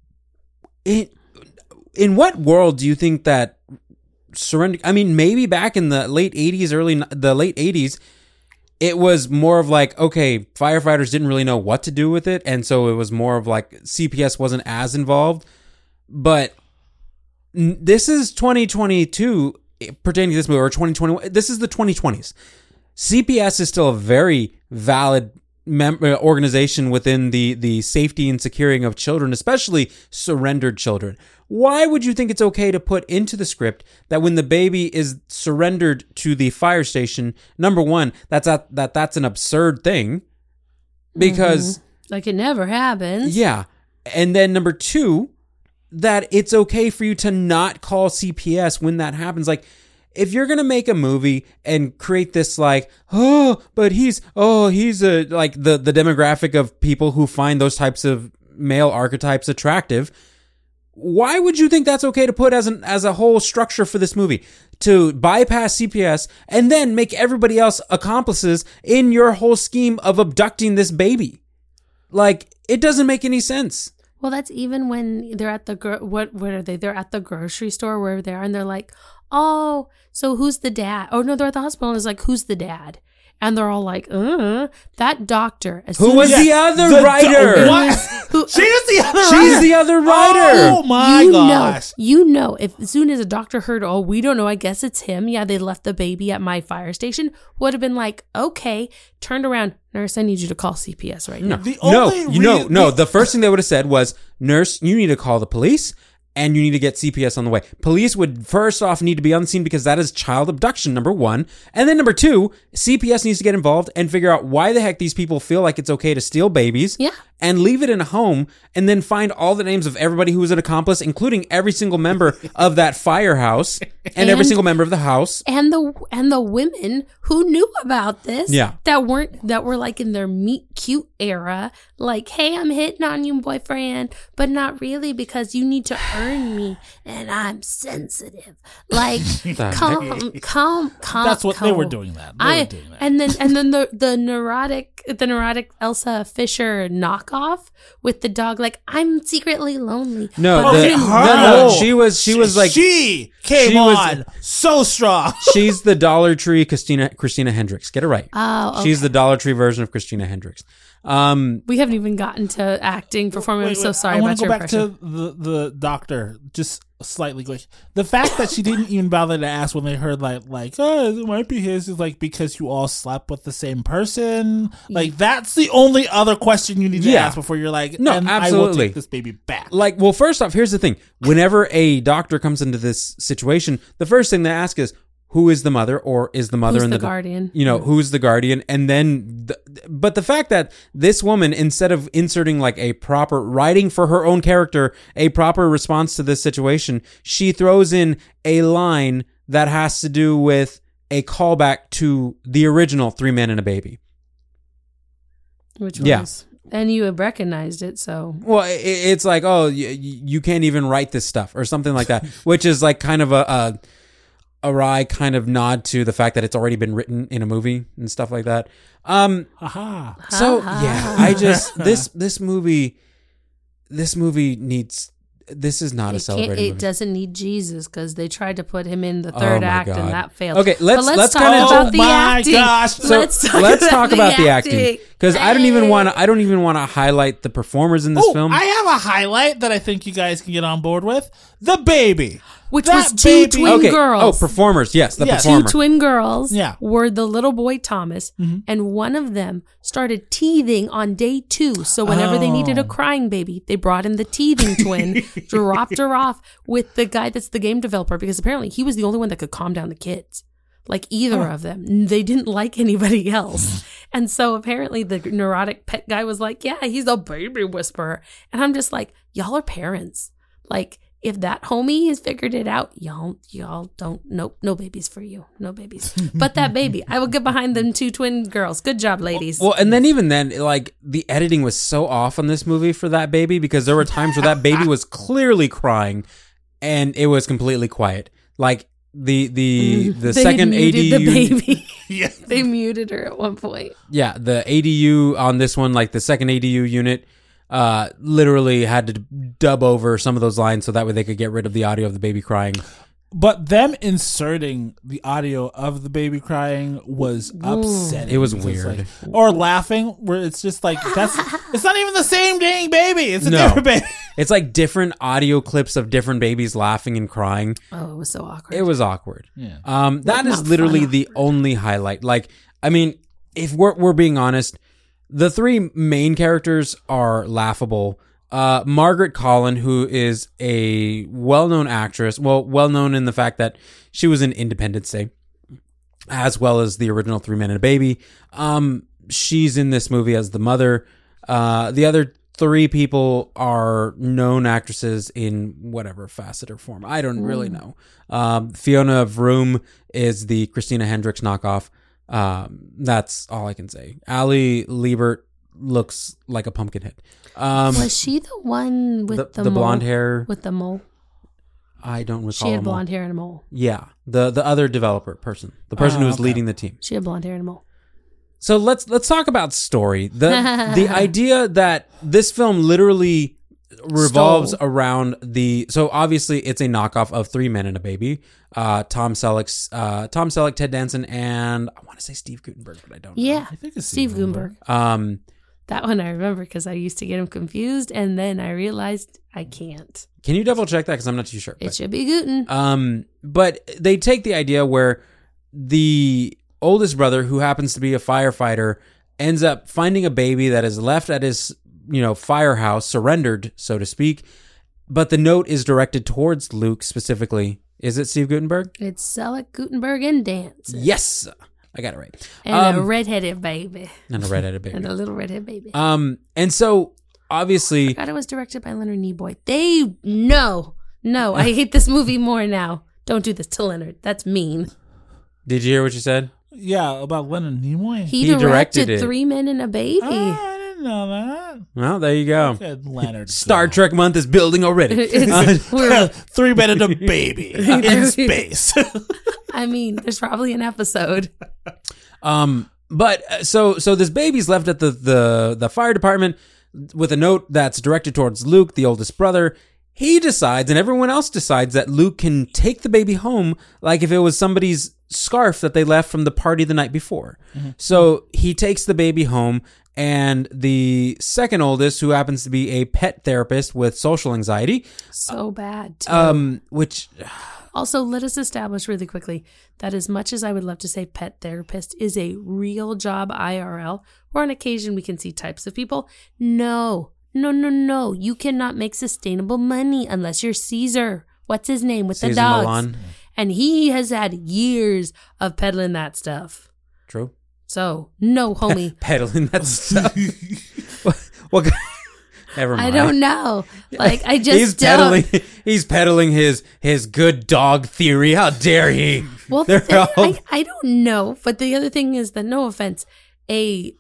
in what world do you think that surrender? I mean, maybe back in the late 80s, it was more of like, okay, firefighters didn't really know what to do with it. And so it was more of like CPS wasn't as involved. But this is 2022 pertaining to this movie, or 2021. This is the 2020s. CPS is still a very valid organization within the safety and securing of children, especially surrendered children. Why would you think it's okay to put into the script that when the baby is surrendered to the fire station, number one, that's an absurd thing, because like it never happens. Yeah. And then number two, that it's okay for you to not call CPS when that happens. Like, if you're going to make a movie and create this like, he's a, like the demographic of people who find those types of male archetypes attractive, why would you think that's okay to put as a whole structure for this movie? To bypass CPS and then make everybody else accomplices in your whole scheme of abducting this baby. Like, it doesn't make any sense. Well, that's even when they're at the what are they? They're at the grocery store, wherever they are, and they're like, "Oh, so who's the dad?" Oh no, they're at the hospital, and it's like, "Who's the dad?" And they're all like, that doctor. Who was the other writer? She's the other writer. She's the other writer. Oh my gosh. You know, if as soon as a doctor heard, oh, we don't know, I guess it's him. Yeah, they left the baby at my fire station. Would have been like, okay, turned around. Nurse, I need you to call CPS right now. No. The first thing they would have said was, nurse, you need to call the police. And you need to get CPS on the way. Police would first off need to be on the scene because that is child abduction, number one. And then number two, CPS needs to get involved and figure out why the heck these people feel like it's okay to steal babies. Yeah. And leave it in a home and then find all the names of everybody who was an accomplice, including every single member of that firehouse and every single member of the house. And the women who knew about this. Yeah. That were like in their meet cute era. Like, hey, I'm hitting on you, boyfriend, but not really because you need to earn me and I'm sensitive. Like, come. That's what they were doing. And then the neurotic Elsa Fisher knockoff with the dog. Like, I'm secretly lonely. She was like, she came on so strong. She's the Dollar Tree Christina Hendricks. Get it right. Oh, okay. She's the Dollar Tree version of Christina Hendricks. We haven't even gotten to acting, performing. I'm so sorry about your impression. I want to go back to the doctor just slightly quick. The fact that she didn't even bother to ask when they heard like, oh, it might be his, is like because you all slept with the same person. Like, that's the only other question you need to ask before you're like, no, and absolutely. I will take this baby back. Like, well, first off, here's the thing. Whenever a doctor comes into this situation, the first thing they ask is, who is the mother, or is the mother who's the guardian? Who's the guardian? And then, but the fact that this woman, instead of inserting like a proper writing for her own character, a proper response to this situation, she throws in a line that has to do with a callback to the original 3 Men and a Baby. Which was? And you have recognized it, so. Well, it's like, oh, you can't even write this stuff or something like that, which is like kind of a wry kind of nod to the fact that it's already been written in a movie and stuff like that. So yeah, I just this movie needs. This is not a celebrated movie. It doesn't need Jesus because they tried to put him in the third act and that failed. Okay, let's talk about the acting. Gosh. So let's talk about the acting because I don't even want to highlight the performers in this film. I have a highlight that I think you guys can get on board with: the baby. Which was two twin girls. Oh, performers. Yes, performer. Two twin girls were the little boy Thomas, and one of them started teething on day 2. So whenever they needed a crying baby, they brought in the teething twin, dropped her off with the guy that's the game developer, because apparently he was the only one that could calm down the kids. Like either of them. They didn't like anybody else. And so apparently the neurotic pet guy was like, yeah, he's a baby whisperer. And I'm just like, y'all are parents. Like, if that homie has figured it out, y'all don't, no babies for you. No babies. But that baby, I will get behind them 2 twin girls. Good job, ladies. Well, and then even then, like, the editing was so off on this movie for that baby, because there were times where that baby was clearly crying and it was completely quiet. Like, the second ADU. The baby. Yeah. They muted her at one point. Yeah, the ADU on this one, like the second ADU unit, literally had to dub over some of those lines so that way they could get rid of the audio of the baby crying. But them inserting the audio of the baby crying was upsetting. It was weird. Or laughing, where it's just like, it's not even the same dang baby. It's a different baby. It's like different audio clips of different babies laughing and crying. Oh, it was so awkward. It was awkward. Yeah. That is literally the only highlight. Like, I mean, if we're being honest, the 3 main characters are laughable. Margaret Collin, who is a well-known actress, well-known in the fact that she was in Independence Day, as well as the original 3 Men and a Baby. She's in this movie as the mother. The other 3 people are known actresses in whatever facet or form. I don't really know. Fiona Vroom is the Christina Hendricks knockoff. That's all I can say. Ali Liebert looks like a pumpkin head. Was she the one with the blonde hair with the mole? I don't recall. She had blonde hair and a mole. Yeah, the other developer person, the person who was leading the team. She had blonde hair and a mole. So let's talk about story. The idea that this film literally revolves around so obviously it's a knockoff of Three Men and a Baby. Tom Selleck, Ted Danson, and I want to say Steve Guttenberg, but I don't know. Yeah, I think it's Steve Guttenberg. That one I remember because I used to get him confused, and then I realized I can't. Can you double check that? Because I'm not too sure. It should be Guten. But they take the idea where the oldest brother, who happens to be a firefighter, ends up finding a baby that is left at his firehouse, surrendered, so to speak. But the note is directed towards Luke specifically. Is it Steve Guttenberg? It's Selleck, Guttenberg, and Danson. Yes, I got it right. And a redheaded baby. And a redheaded baby. And a little redheaded baby. And so obviously, I forgot it was directed by Leonard Nimoy. No, I hate this movie more now. Don't do this to Leonard. That's mean. Did you hear what you said? Yeah, about Leonard Nimoy. He directed it. 3 Men and a Baby. I didn't know that. Well, there you go. Leonard. Star Trek month is building already. We're 3 Men and a Baby in space. I mean, there's probably an episode. But so this baby's left at the fire department with a note that's directed towards Luke, the oldest brother. He decides, and everyone else decides, that Luke can take the baby home like if it was somebody's scarf that they left from the party the night before. Mm-hmm. So he takes the baby home, and the second oldest, who happens to be a pet therapist with social anxiety. So bad, too. Which... Also, let us establish really quickly that as much as I would love to say pet therapist is a real job IRL, where on occasion we can see types of people, No. You cannot make sustainable money unless you're Caesar. What's his name with Caesar the dogs? Milan. And he has had years of peddling that stuff. True. So, no, homie. Peddling that stuff. What? Never mind. I don't know. Like, I just He's peddling his good dog theory. How dare he? Well, I don't know. But the other thing is that, no offense, a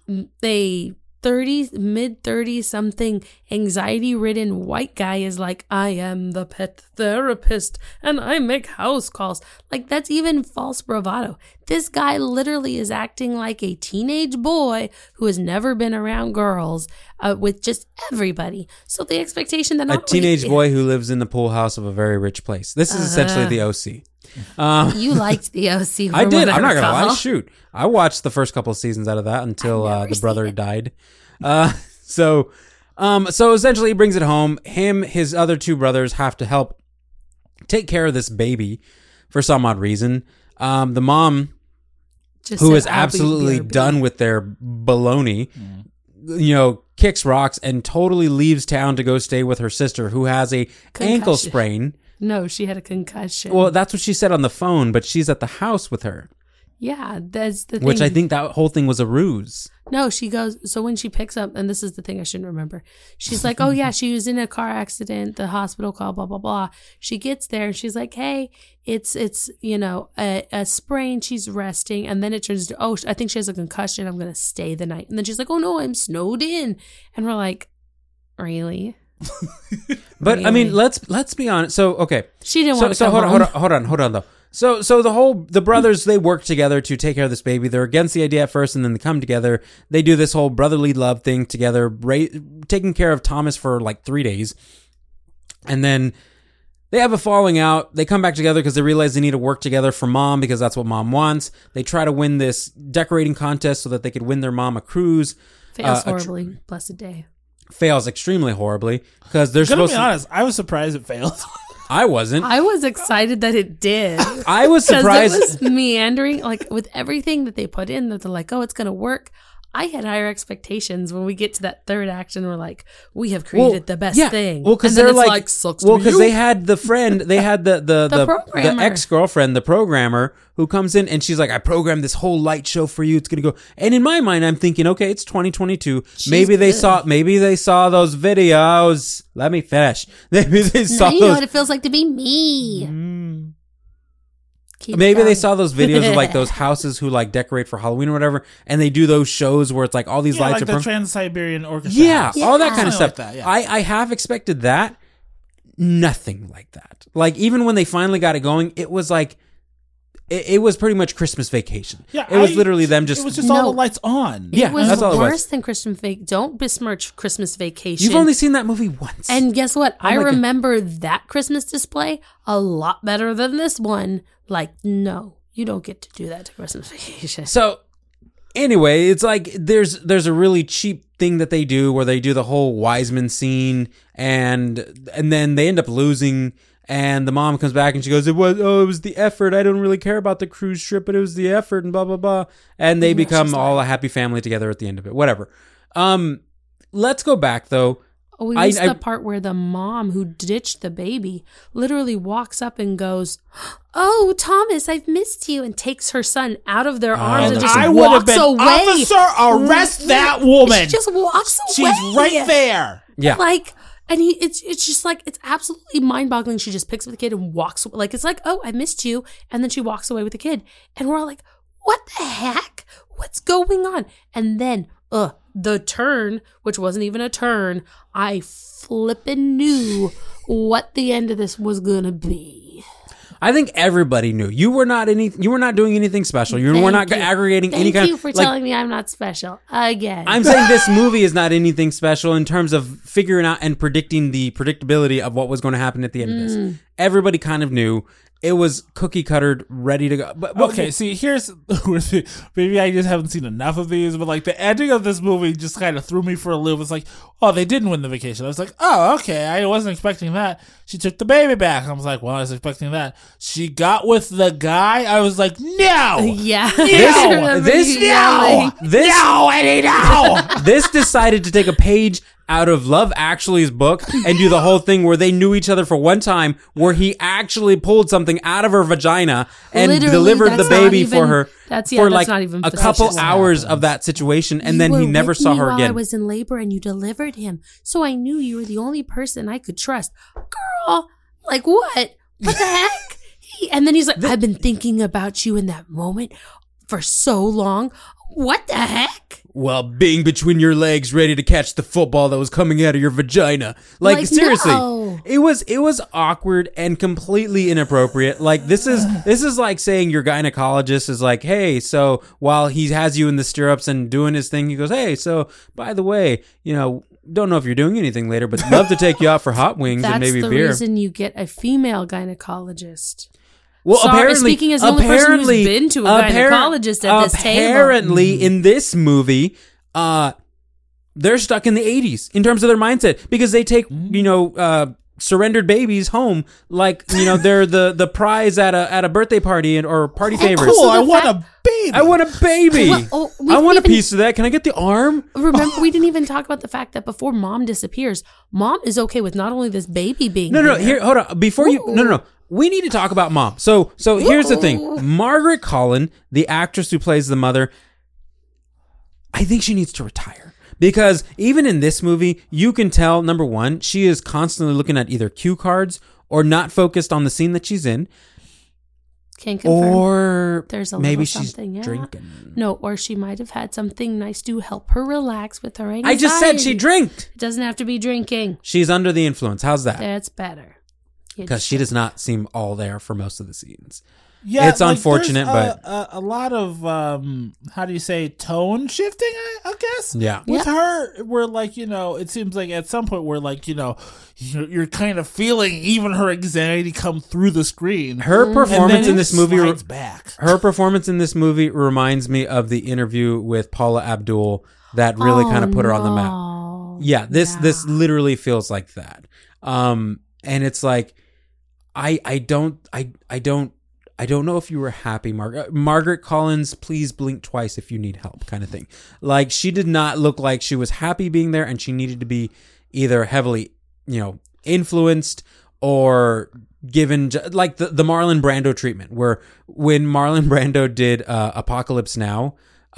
mid-30s something anxiety-ridden white guy is like, I am the pet therapist and I make house calls. Like, that's even false bravado. This guy literally is acting like a teenage boy who has never been around girls with just everybody. So the expectation that a teenage boy who lives in the pool house of a very rich place. This is essentially the OC. You liked the OC. I did. I'm not going to lie. Shoot. I watched the first couple of seasons out of that until the brother died. So essentially he brings it home. His other 2 brothers have to help take care of this baby for some odd reason. The mom, who is absolutely done with their baloney, kicks rocks and totally leaves town to go stay with her sister, who has a ankle sprain. No, she had a concussion. Well, that's what she said on the phone, but she's at the house with her. Yeah, that's the thing. Which I think that whole thing was a ruse. No, she goes, so when she picks up, and this is the thing I shouldn't remember, she's like, oh yeah, she was in a car accident, the hospital call, blah, blah, blah. She gets there and she's like, hey, it's a sprain, she's resting. And then it turns to, oh, I think she has a concussion, I'm going to stay the night. And then she's like, oh no, I'm snowed in. And we're like, really? But really? I mean, let's be honest. So, okay. She didn't want to come hold on though. So the brothers, they work together to take care of this baby. They're against the idea at first, and then they come together. They do this whole brotherly love thing together, taking care of Thomas for like 3 days. And then they have a falling out. They come back together because they realize they need to work together for mom, because that's what mom wants. They try to win this decorating contest so that they could win their mom a cruise. Fails horribly. Blessed day. Fails extremely horribly because they're supposed to... be honest, I was surprised it failed. I wasn't. I was excited that it did. I was surprised. It was meandering, like with everything that they put in, that they're like, oh, it's going to work. I had higher expectations when we get to that third act and we're like, we have created the best thing. Well, because they're like sucks. Well, because they had the friend, they had the ex-girlfriend, the programmer, who comes in and she's like, I programmed this whole light show for you. It's gonna go. And in my mind, I'm thinking, okay, it's 2022. Maybe they saw those videos. Let me finish. Maybe they saw. Now you know what it feels like to be me. Maybe they saw those videos of like those houses who like decorate for Halloween or whatever, and they do those shows where it's like all these lights like are the Trans-Siberian Orchestra. Yeah, all that kind of stuff. Like that, yeah. I have expected that. Nothing like that. Like even when they finally got it going, it was like it was pretty much Christmas Vacation. Yeah, it was literally them just. It was just all the lights on. Yeah, it was that's all it was. Worse than Christmas Vacation. Don't besmirch Christmas Vacation. You've only seen that movie once. And guess what? I remember that Christmas display a lot better than this one. Like, no, you don't get to do that to Christmas Vacation. So, anyway, it's like there's a really cheap thing that they do where they do the whole Wiseman scene, and then they end up losing. And the mom comes back and she goes, it was the effort. I don't really care about the cruise trip, but it was the effort and blah, blah, blah. And they become all a happy family together at the end of it. Whatever. Let's go back, though. Oh, we missed the part where the mom who ditched the baby literally walks up and goes, "Oh, Thomas, I've missed you," and takes her son out of their arms and just walks away. Officer, arrest that woman. She just walks away. She's right there. Yeah. Like... And it's just like, it's absolutely mind-boggling. She just picks up the kid and walks away. Like, it's like, oh, I missed you. And then she walks away with the kid. And we're all like, what the heck? What's going on? And then, the turn, which wasn't even a turn, I flippin' knew what the end of this was gonna be. I think everybody knew. You were not doing anything special. You were not aggregating any kind of... Thank you for telling me I'm not special. Again. I'm saying this movie is not anything special in terms of figuring out and predicting the predictability of what was going to happen at the end of this. Everybody kind of knew. It was cookie cuttered, ready to go. But okay, see, here's maybe I just haven't seen enough of these, but like the ending of this movie just kind of threw me for a loop. It's like, oh, they didn't win the vacation. I was like, oh, okay, I wasn't expecting that. She took the baby back. I was like, well, I was expecting that. She got with the guy. I was like, no, yeah, no, This decided to take a page out of Love Actually's book and do the whole thing where they knew each other for one time, where he actually pulled something out of her vagina and literally delivered the baby for her for like a couple hours of that situation, and then he never saw her again. I was in labor and you delivered him, so I knew you were the only person I could trust. Girl, like what? What the heck? And then he's like, I've been thinking about you in that moment for so long. What the heck? Well, being between your legs, ready to catch the football that was coming out of your vagina. Like seriously, no. It was awkward and completely inappropriate. Like this is like saying your gynecologist is like, hey, so while he has you in the stirrups and doing his thing, he goes, hey, so by the way, don't know if you're doing anything later, but love to take you out for hot wings and maybe beer. That's the reason you get a female gynecologist. Well, apparently, speaking as the only person who's been to a gynecologist at this table. Apparently, in this movie, they're stuck in the 80s in terms of their mindset because they take, surrendered babies home like, they're the prize at a birthday party or party favors. Cool, I want a baby. I want a baby. I want a piece of that. Can I get the arm? Remember, we didn't even talk about the fact that before Mom disappears, Mom is okay with not only this baby being here, hold on. Before you, no. We need to talk about Mom. So here's the thing. Margaret Collin, the actress who plays the mother, I think she needs to retire. Because even in this movie, you can tell, number one, she is constantly looking at either cue cards or not focused on the scene that she's in. Can't confirm. Or there's a maybe she's drinking. No, or she might have had something nice to help her relax with her anxiety. I just said she drank. It doesn't have to be drinking. She's under the influence. How's that? That's better. Because she does not seem all there for most of the scenes. Yeah, it's unfortunate, but a lot of how do you say, tone shifting? I guess. Yeah. With her, we're like, it seems like at some point we're like, you're kind of feeling even her anxiety come through the screen. Her performance in this movie, her performance in this movie reminds me of the interview with Paula Abdul that really kind of put her on the map. Yeah, this literally feels like that. And it's like. I don't know if you were happy, Margaret Collins, please blink twice if you need help kind of thing. Like she did not look like she was happy being there, and she needed to be either heavily, influenced or given like the Marlon Brando treatment, where when Marlon Brando did Apocalypse Now,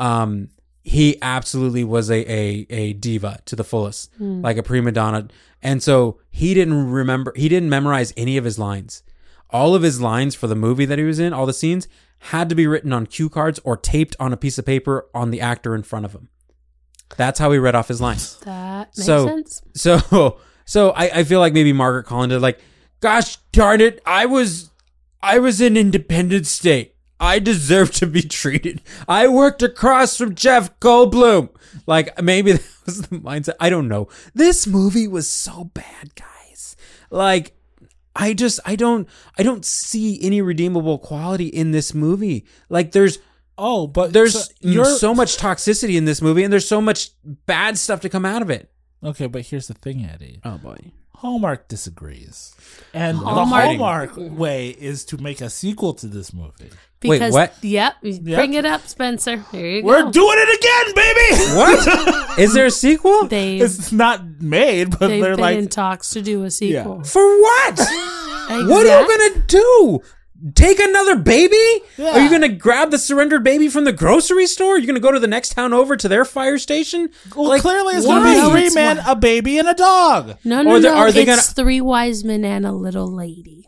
he absolutely was a diva to the fullest, like a prima donna. And so he didn't memorize any of his lines. all of his lines for the movie that he was in, all the scenes, had to be written on cue cards or taped on a piece of paper on the actor in front of him. That's how he read off his lines. That makes sense. So I feel like maybe Margaret Collin did, like, gosh darn it, I was in Independence State. I deserve to be treated. I worked across from Jeff Goldblum. Like, maybe that was the mindset. I don't know. This movie was so bad, guys. Like, I don't see any redeemable quality in this movie. Like, there's so much toxicity in this movie, and there's so much bad stuff to come out of it. Okay, but here's the thing, Eddie. Oh boy. Hallmark disagrees. And the Hallmark way is to make a sequel to this movie. Because, wait, what? Yep. Bring it up, Spencer. Here you go. We're doing it again, baby! What? Is there a sequel? It's not made, but they're been like... in talks to do a sequel. Yeah. For what? What are you going to do? Take another baby? Yeah. Are you going to grab the surrendered baby from the grocery store? You're going to go to the next town over to their fire station? Well, like, clearly it's going to be 3 men, a baby, and a dog. No. It's 3 wise men and a little lady.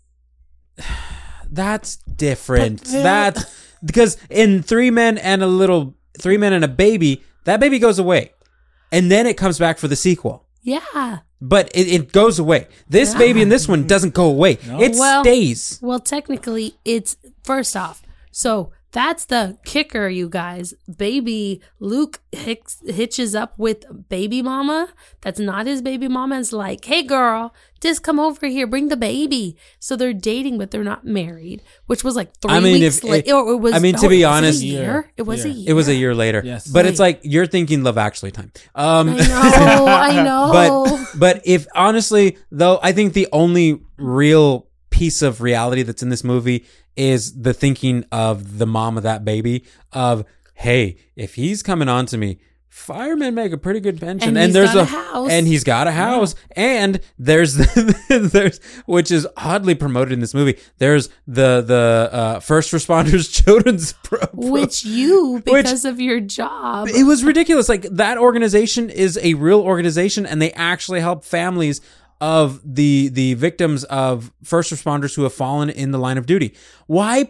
That's different. That's because in 3 men and a baby, that baby goes away. And then it comes back for the sequel. Yeah. But it goes away. This baby in this one doesn't go away. No. It stays. Well, technically, it's first off. So that's the kicker, you guys. Baby Luke hitches up with baby mama. That's not his baby mama. It's like, hey, girl, just come over here. Bring the baby. So they're dating, but they're not married, which was like 3 weeks later. To be honest, it was a year. It was a year later. Yes. But it's like you're thinking Love Actually time. I know. But if honestly, though, I think the only real piece of reality that's in this movie is the thinking of the mom of that baby of, hey, if he's coming on to me, firemen make a pretty good pension, and there's a house, and he's got a house, and there's which is oddly promoted in this movie. There's the first responders children's program, which because of your job, it was ridiculous. Like, that organization is a real organization, and they actually help families of the victims of first responders who have fallen in the line of duty. Why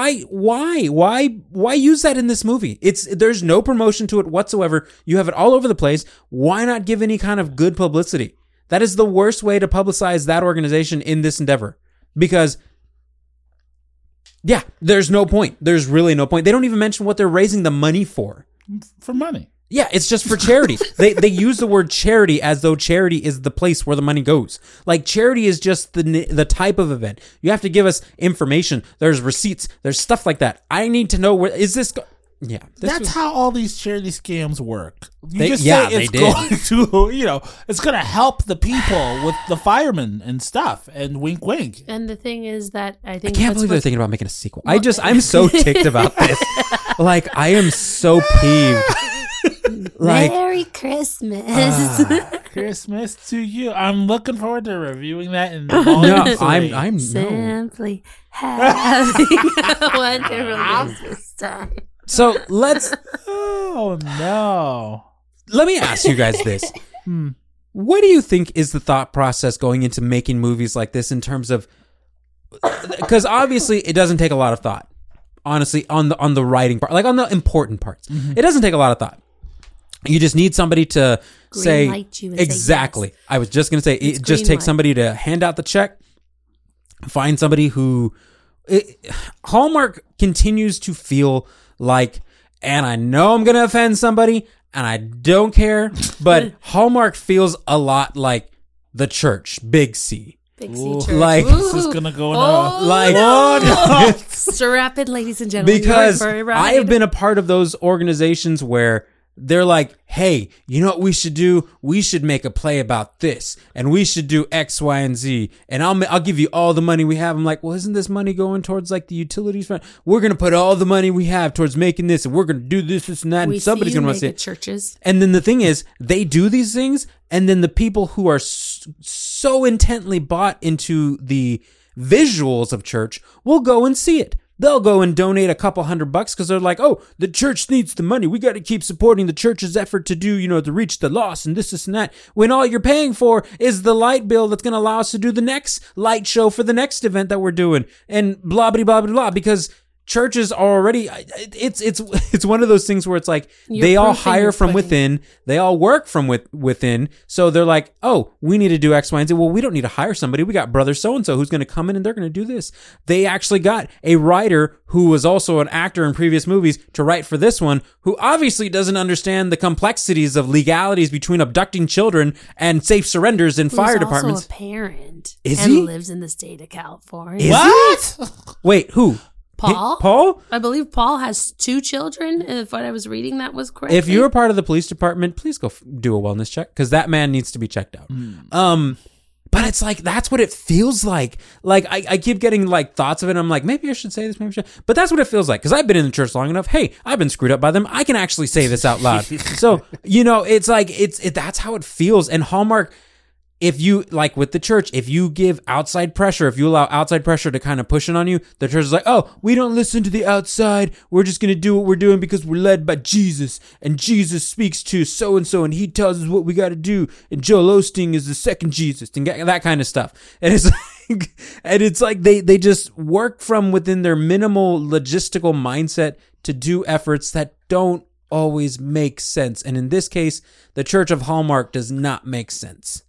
use that in this movie? There's no promotion to it whatsoever. You have it all over the place. Why not give any kind of good publicity? That is the worst way to publicize that organization in this endeavor. Because, yeah, there's no point. There's really no point. They don't even mention what they're raising the money for. For money. Yeah, it's just for charity. They use the word charity as though charity is the place where the money goes. Like, charity is just the type of event. You have to give us information. There's receipts. There's stuff like that. I need to know where is this yeah. That's how all these charity scams work. Going to, it's going to help the people with the firemen and stuff, and wink, wink. And the thing is that I can't believe they're thinking about making a sequel. I'm so ticked about this. Like, I am so peeved. Like, Merry Christmas. Christmas to you. I'm looking forward to reviewing that in I'm simply having a wonderful Christmas time. So let's oh no. Let me ask you guys this. What do you think is the thought process going into making movies like this, in terms of, because obviously it doesn't take a lot of thought, honestly, on the writing part, like on the important parts. It doesn't take a lot of thought. You just need somebody to say exactly. Say yes. I was just going to say, it just takes somebody to hand out the check, find somebody who Hallmark continues to feel like, and I know I'm going to offend somebody and I don't care, but Hallmark feels a lot like the church, Big C. Big C church. Like, this is going to go in no. Strap it, ladies and gentlemen. Because I have been a part of those organizations where they're like, hey, you know what we should do? We should make a play about this, and we should do X, Y, and Z, and I'll give you all the money we have. I'm like, well, isn't this money going towards like the utilities fund? We're gonna put all the money we have towards making this, and we're gonna do this, and that, and somebody's gonna want to see it. Churches. And then the thing is, they do these things, and then the people who are so intently bought into the visuals of church will go and see it. they'll go and donate a couple $100 because they're like, oh, the church needs the money. We got to keep supporting the church's effort to do, to reach the lost and this and that. When all you're paying for is the light bill that's going to allow us to do the next light show for the next event that we're doing, and blah, blah, blah, blah, blah, because churches are already, it's one of those things where it's like, they all hire from within, they all work from within, so they're like, oh, we need to do X, Y, and Z. Well, we don't need to hire somebody. We got brother so-and-so who's going to come in and they're going to do this. They actually got a writer who was also an actor in previous movies to write for this one, who obviously doesn't understand the complexities of legalities between abducting children and safe surrenders in fire departments. Also a parent. Is and he? Lives in the state of California. Is What? Wait, who? Paul? Paul? I believe Paul has 2 children. If what I was reading that was correct. If you're part of the police department, please go do a wellness check, because that man needs to be checked out. But it's like, that's what it feels like. Like, I keep getting like thoughts of it. And I'm like, maybe I should say this, maybe I should. But that's what it feels like. Because I've been in the church long enough. Hey, I've been screwed up by them. I can actually say this out loud. So, it's like, that's how it feels. And Hallmark, if you, like with the church, if you give outside pressure, if you allow outside pressure to kind of push it on you, the church is like, oh, we don't listen to the outside. We're just going to do what we're doing because we're led by Jesus. And Jesus speaks to so-and-so and he tells us what we got to do. And Joel Osteen is the second Jesus and that kind of stuff. And it's like, they just work from within their minimal logistical mindset to do efforts that don't always make sense. And in this case, the Church of Hallmark does not make sense.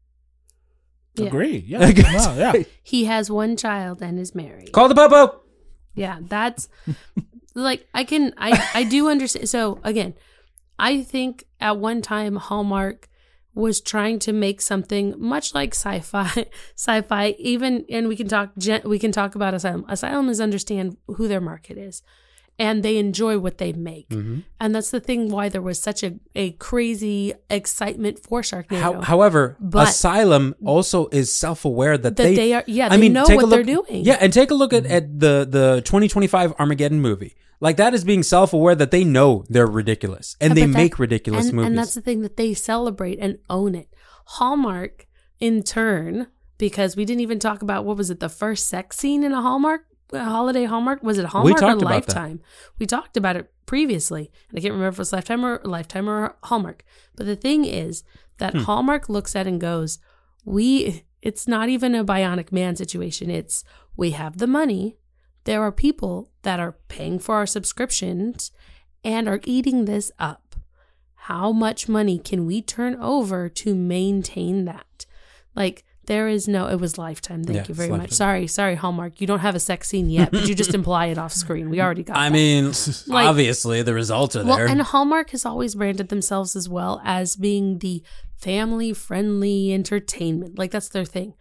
Yeah. Agree. Yeah. No, yeah. He has 1 child and is married. Call the popo. Yeah, that's like I do understand. So again, I think at one time Hallmark was trying to make something much like sci-fi. Even, and we can talk about Asylum. Asylum is understand who their market is. And they enjoy what they make. Mm-hmm. And that's the thing why there was such a crazy excitement for Sharknado. However, Asylum also is self-aware that they are, they know what they're doing. Yeah, and take a look at the 2025 Armageddon movie. Like, that is being self-aware that they know they're ridiculous. And they make ridiculous movies. And that's the thing, that they celebrate and own it. Hallmark, in turn, because we didn't even talk about, what was it, the first sex scene in a holiday Hallmark? Was it Hallmark or Lifetime? We talked about it previously, and I can't remember if it was Lifetime or Hallmark. But the thing is that Hallmark looks at and goes, it's not even a Bionic Man situation. It's, we have the money. There are people that are paying for our subscriptions and are eating this up. How much money can we turn over to maintain that? Like, there is no, it was Lifetime. Thank you very much. Sorry, Hallmark. You don't have a sex scene yet, but you just imply it off screen. We already got that. I mean, obviously the results are there. And Hallmark has always branded themselves as well as being the family-friendly entertainment. Like, that's their thing.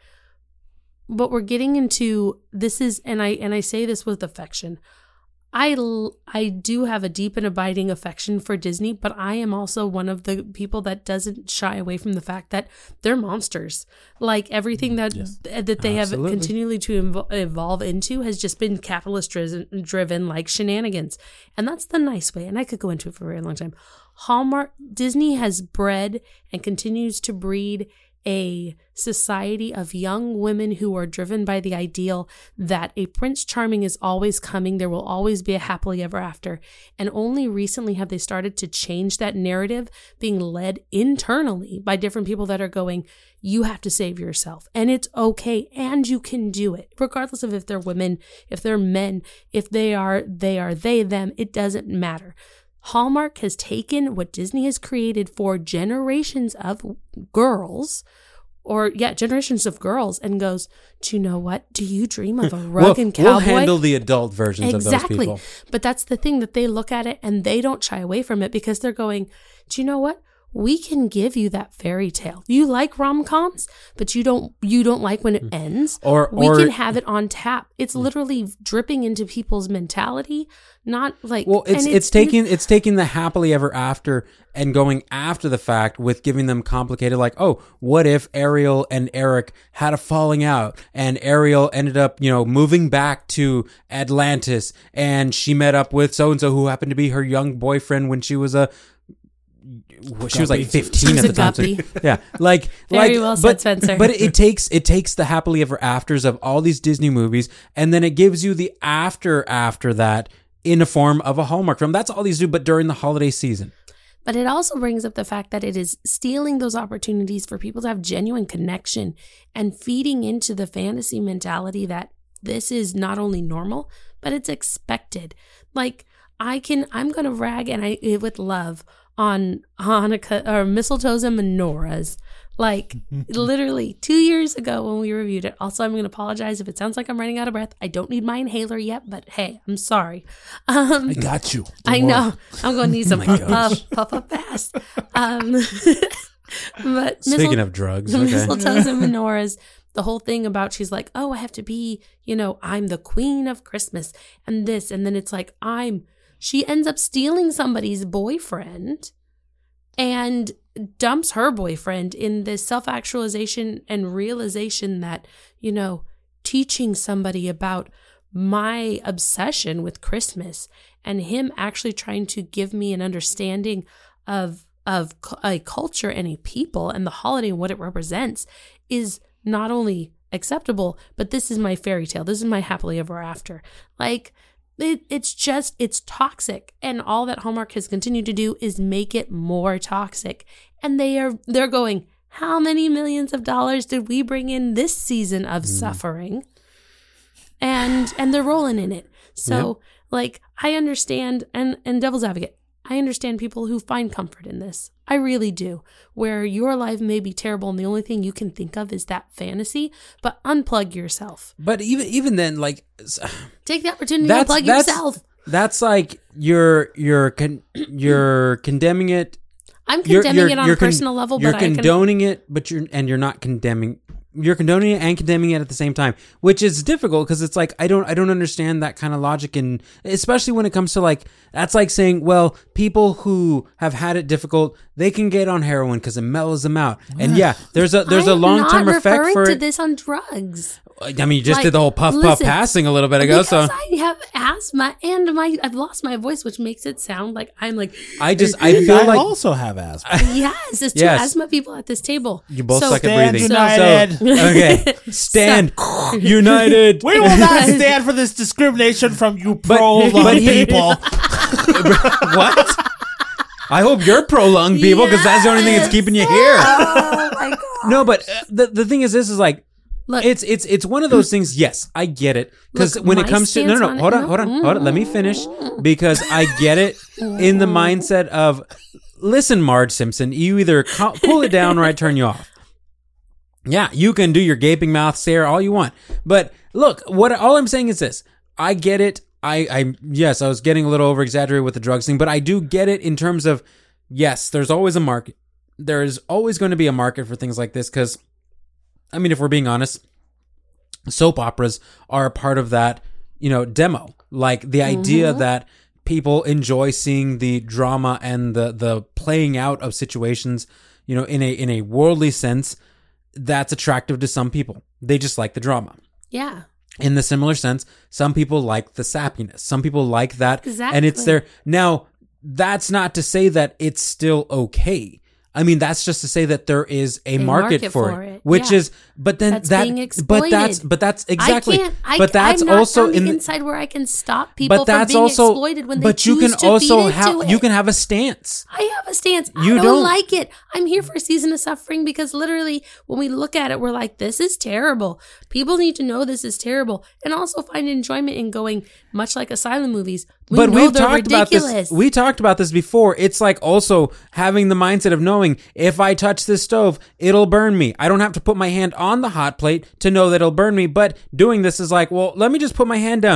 But we're getting into, this is, and I say this with affection, I do have a deep and abiding affection for Disney, but I am also one of the people that doesn't shy away from the fact that they're monsters. Like, everything that they have continually to evolve into has just been capitalist driven, like shenanigans. And that's the nice way. And I could go into it for a very long time. Disney has bred and continues to breed a society of young women who are driven by the ideal that a Prince Charming is always coming. There will always be a happily ever after. And only recently have they started to change that narrative, being led internally by different people that are going, you have to save yourself. And it's okay. And you can do it. Regardless of if they're women, if they're men, if they are they, them, it doesn't matter. Hallmark has taken what Disney has created for generations of girls, and goes, do you know what? Do you dream of a rug and cowboy? We'll handle the adult versions of those people. But that's the thing, that they look at it and they don't shy away from it, because they're going, do you know what? We can give you that fairy tale. You like rom-coms, but you don't like when it ends. We can have it on tap. It's literally dripping into people's mentality, not like. Well, it's taking the happily ever after and going after the fact with giving them complicated, like, oh, what if Ariel and Eric had a falling out and Ariel ended up, moving back to Atlantis and she met up with so and so who happened to be her young boyfriend when she was a she was like 15 at the time. So, yeah, like very well said, Spencer. But it takes the happily ever afters of all these Disney movies, and then it gives you the after that in a form of a Hallmark film. That's all these do, but during the holiday season. But it also brings up the fact that it is stealing those opportunities for people to have genuine connection and feeding into the fantasy mentality that this is not only normal, but it's expected. Like I'm going to rag with love on Hanukkah or mistletoes and menorahs. Like literally 2 years ago when we reviewed it. Also, I'm going to apologize if it sounds like I'm running out of breath. I don't need my inhaler yet, but hey, I'm sorry. I got you. I know. I'm going to need some puff up fast. But speaking of drugs, okay. Mistletoes and menorahs, the whole thing about she's like, oh, I have to be, I'm the queen of Christmas and this. And then it's like, she ends up stealing somebody's boyfriend and dumps her boyfriend in this self-actualization and realization that, teaching somebody about my obsession with Christmas and him actually trying to give me an understanding of a culture and a people and the holiday and what it represents is not only acceptable, but this is my fairy tale. This is my happily ever after. Like, it's toxic, and all that Hallmark has continued to do is make it more toxic. And they're going, how many millions of dollars did we bring in this season of suffering? And they're rolling in it. So like, I understand, and devil's advocate, I understand people who find comfort in this. I really do. Where your life may be terrible and the only thing you can think of is that fantasy, but unplug yourself. But even then, like, take the opportunity to unplug yourself. That's like you're condemning it. I'm condemning it on a personal level, you're but condoning it, but you're not condemning. You're condoning it and condemning it at the same time, which is difficult because it's like I don't understand that kind of logic, and especially when it comes to like that's like saying, well, people who have had it difficult, they can get on heroin because it mellows them out, and there's a long term effect for to this on drugs. I mean, you just did the whole puff passing a little bit ago, because I have asthma and I've lost my voice, which makes it sound like I'm like. I feel like also have asthma. Yes, there's two asthma people at this table. You both suck at breathing. United. Okay, stand united. We will not stand for this discrimination from you pro-lung people. What? I hope you're pro-lung people because that's the only thing that's keeping you here. Oh my god! No, but the thing is, this is like. Look, it's one of those things. Yes, I get it because when it comes to hold on, let me finish because I get it in the mindset of listen, Marge Simpson, you either pull it down or I turn you off. Yeah, you can do your gaping mouth stare all you want, but look, all I'm saying is this: I get it. Yes, I was getting a little over exaggerated with the drugs thing, but I do get it in terms of yes, there's always a market. There is always going to be a market for things like this because. I mean, if we're being honest, soap operas are a part of that, demo. Like the idea that people enjoy seeing the drama and the playing out of situations, in a worldly sense, that's attractive to some people. They just like the drama. Yeah. In the similar sense, some people like the sappiness. Some people like that. Exactly. And it's there. Now, that's not to say that it's still okay. I mean, that's just to say that there is a market for it, which is, but then that's being exploited. But that's exactly, I'm not on the inside where I can stop people from being exploited when they choose to feed into it. You can have a stance. I have a stance. I don't like it. I'm here for a season of suffering because literally when we look at it, we're like, this is terrible. People need to know this is terrible and also find enjoyment in going, much like asylum movies. We've talked about this. We talked about this before. It's like also having the mindset of knowing if I touch this stove, it'll burn me. I don't have to put my hand on the hot plate to know that it'll burn me. But doing this is like, well, let me just put my hand down.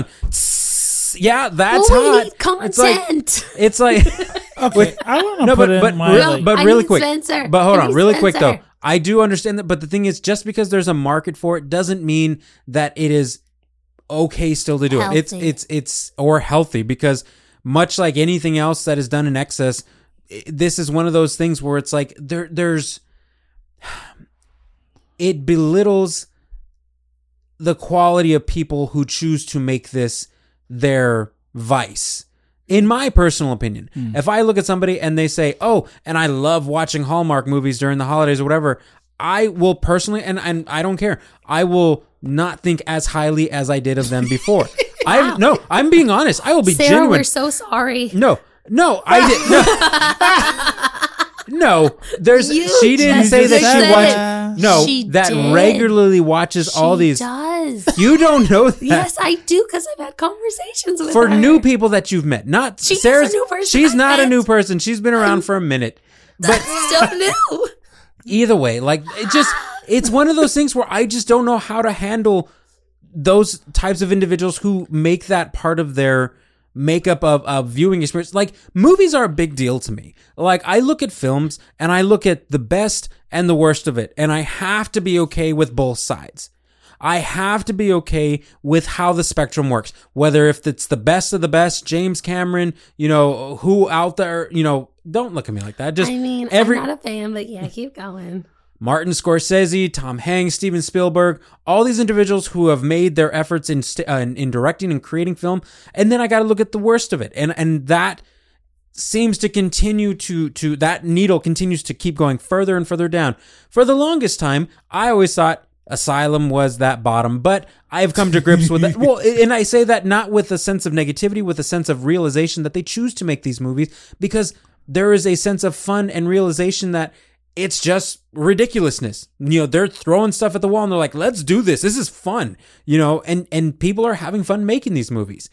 Yeah, that's hot. Need consent. It's like okay. I want to put in my but really quick. Spencer. But hold on, really quick though. I do understand that, but the thing is, just because there's a market for it doesn't mean that it is okay still to do it. It's or healthy, because much like anything else that is done in excess, this is one of those things where it's like there's it belittles the quality of people who choose to make this their vice. In my personal opinion, if I look at somebody and they say, oh, and I love watching Hallmark movies during the holidays or whatever, I will personally, and I don't care, I will not think as highly as I did of them before. I'm being honest. I will be Sarah, genuine. We're so sorry. No, I did no. She didn't say that she watched. No, she that did. Regularly watches all these. She does. You don't know that. Yes, I do, because I've had conversations with For her. new people that you've met. Not She is Sarah's. a new person She's I not a met. new person. She's been around for a minute. But Still new. either way, like it's one of those things where I just don't know how to handle those types of individuals who make that part of their makeup of viewing experience. Like, movies are a big deal to me. Like, I look at films and I look at the best and the worst of it, and I have to be okay with both sides. I have to be okay with how the spectrum works. Whether if it's the best of the best, James Cameron, who out there, don't look at me like that. Just I'm not a fan, but yeah, keep going. Martin Scorsese, Tom Hanks, Steven Spielberg, all these individuals who have made their efforts in directing and creating film. And then I got to look at the worst of it. And that seems to continue to that needle continues to keep going further and further down. For the longest time, I always thought Asylum was that bottom, but I've come to grips with it. Well, and I say that not with a sense of negativity, with a sense of realization that they choose to make these movies because there is a sense of fun and realization that it's just ridiculously. They're throwing stuff at the wall and they're like, let's do this. This is fun, and people are having fun making these movies.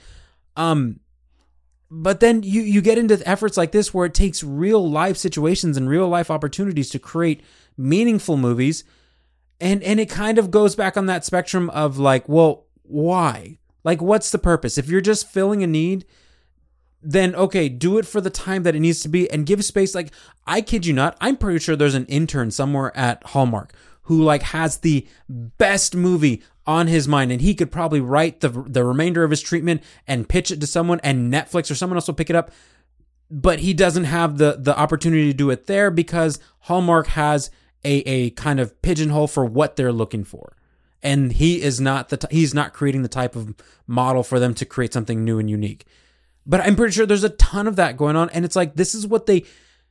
But then you get into efforts like this where it takes real life situations and real life opportunities to create meaningful movies. And it kind of goes back on that spectrum of like, well, why? Like, what's the purpose? If you're just filling a need, then okay, do it for the time that it needs to be and give space. Like, I kid you not, I'm pretty sure there's an intern somewhere at Hallmark who like has the best movie on his mind, and he could probably write the remainder of his treatment and pitch it to someone, and Netflix or someone else will pick it up. But he doesn't have the opportunity to do it there because Hallmark has a kind of pigeonhole for what they're looking for. And he is not he's not creating the type of model for them to create something new and unique. But I'm pretty sure there's a ton of that going on. And it's like, this is what they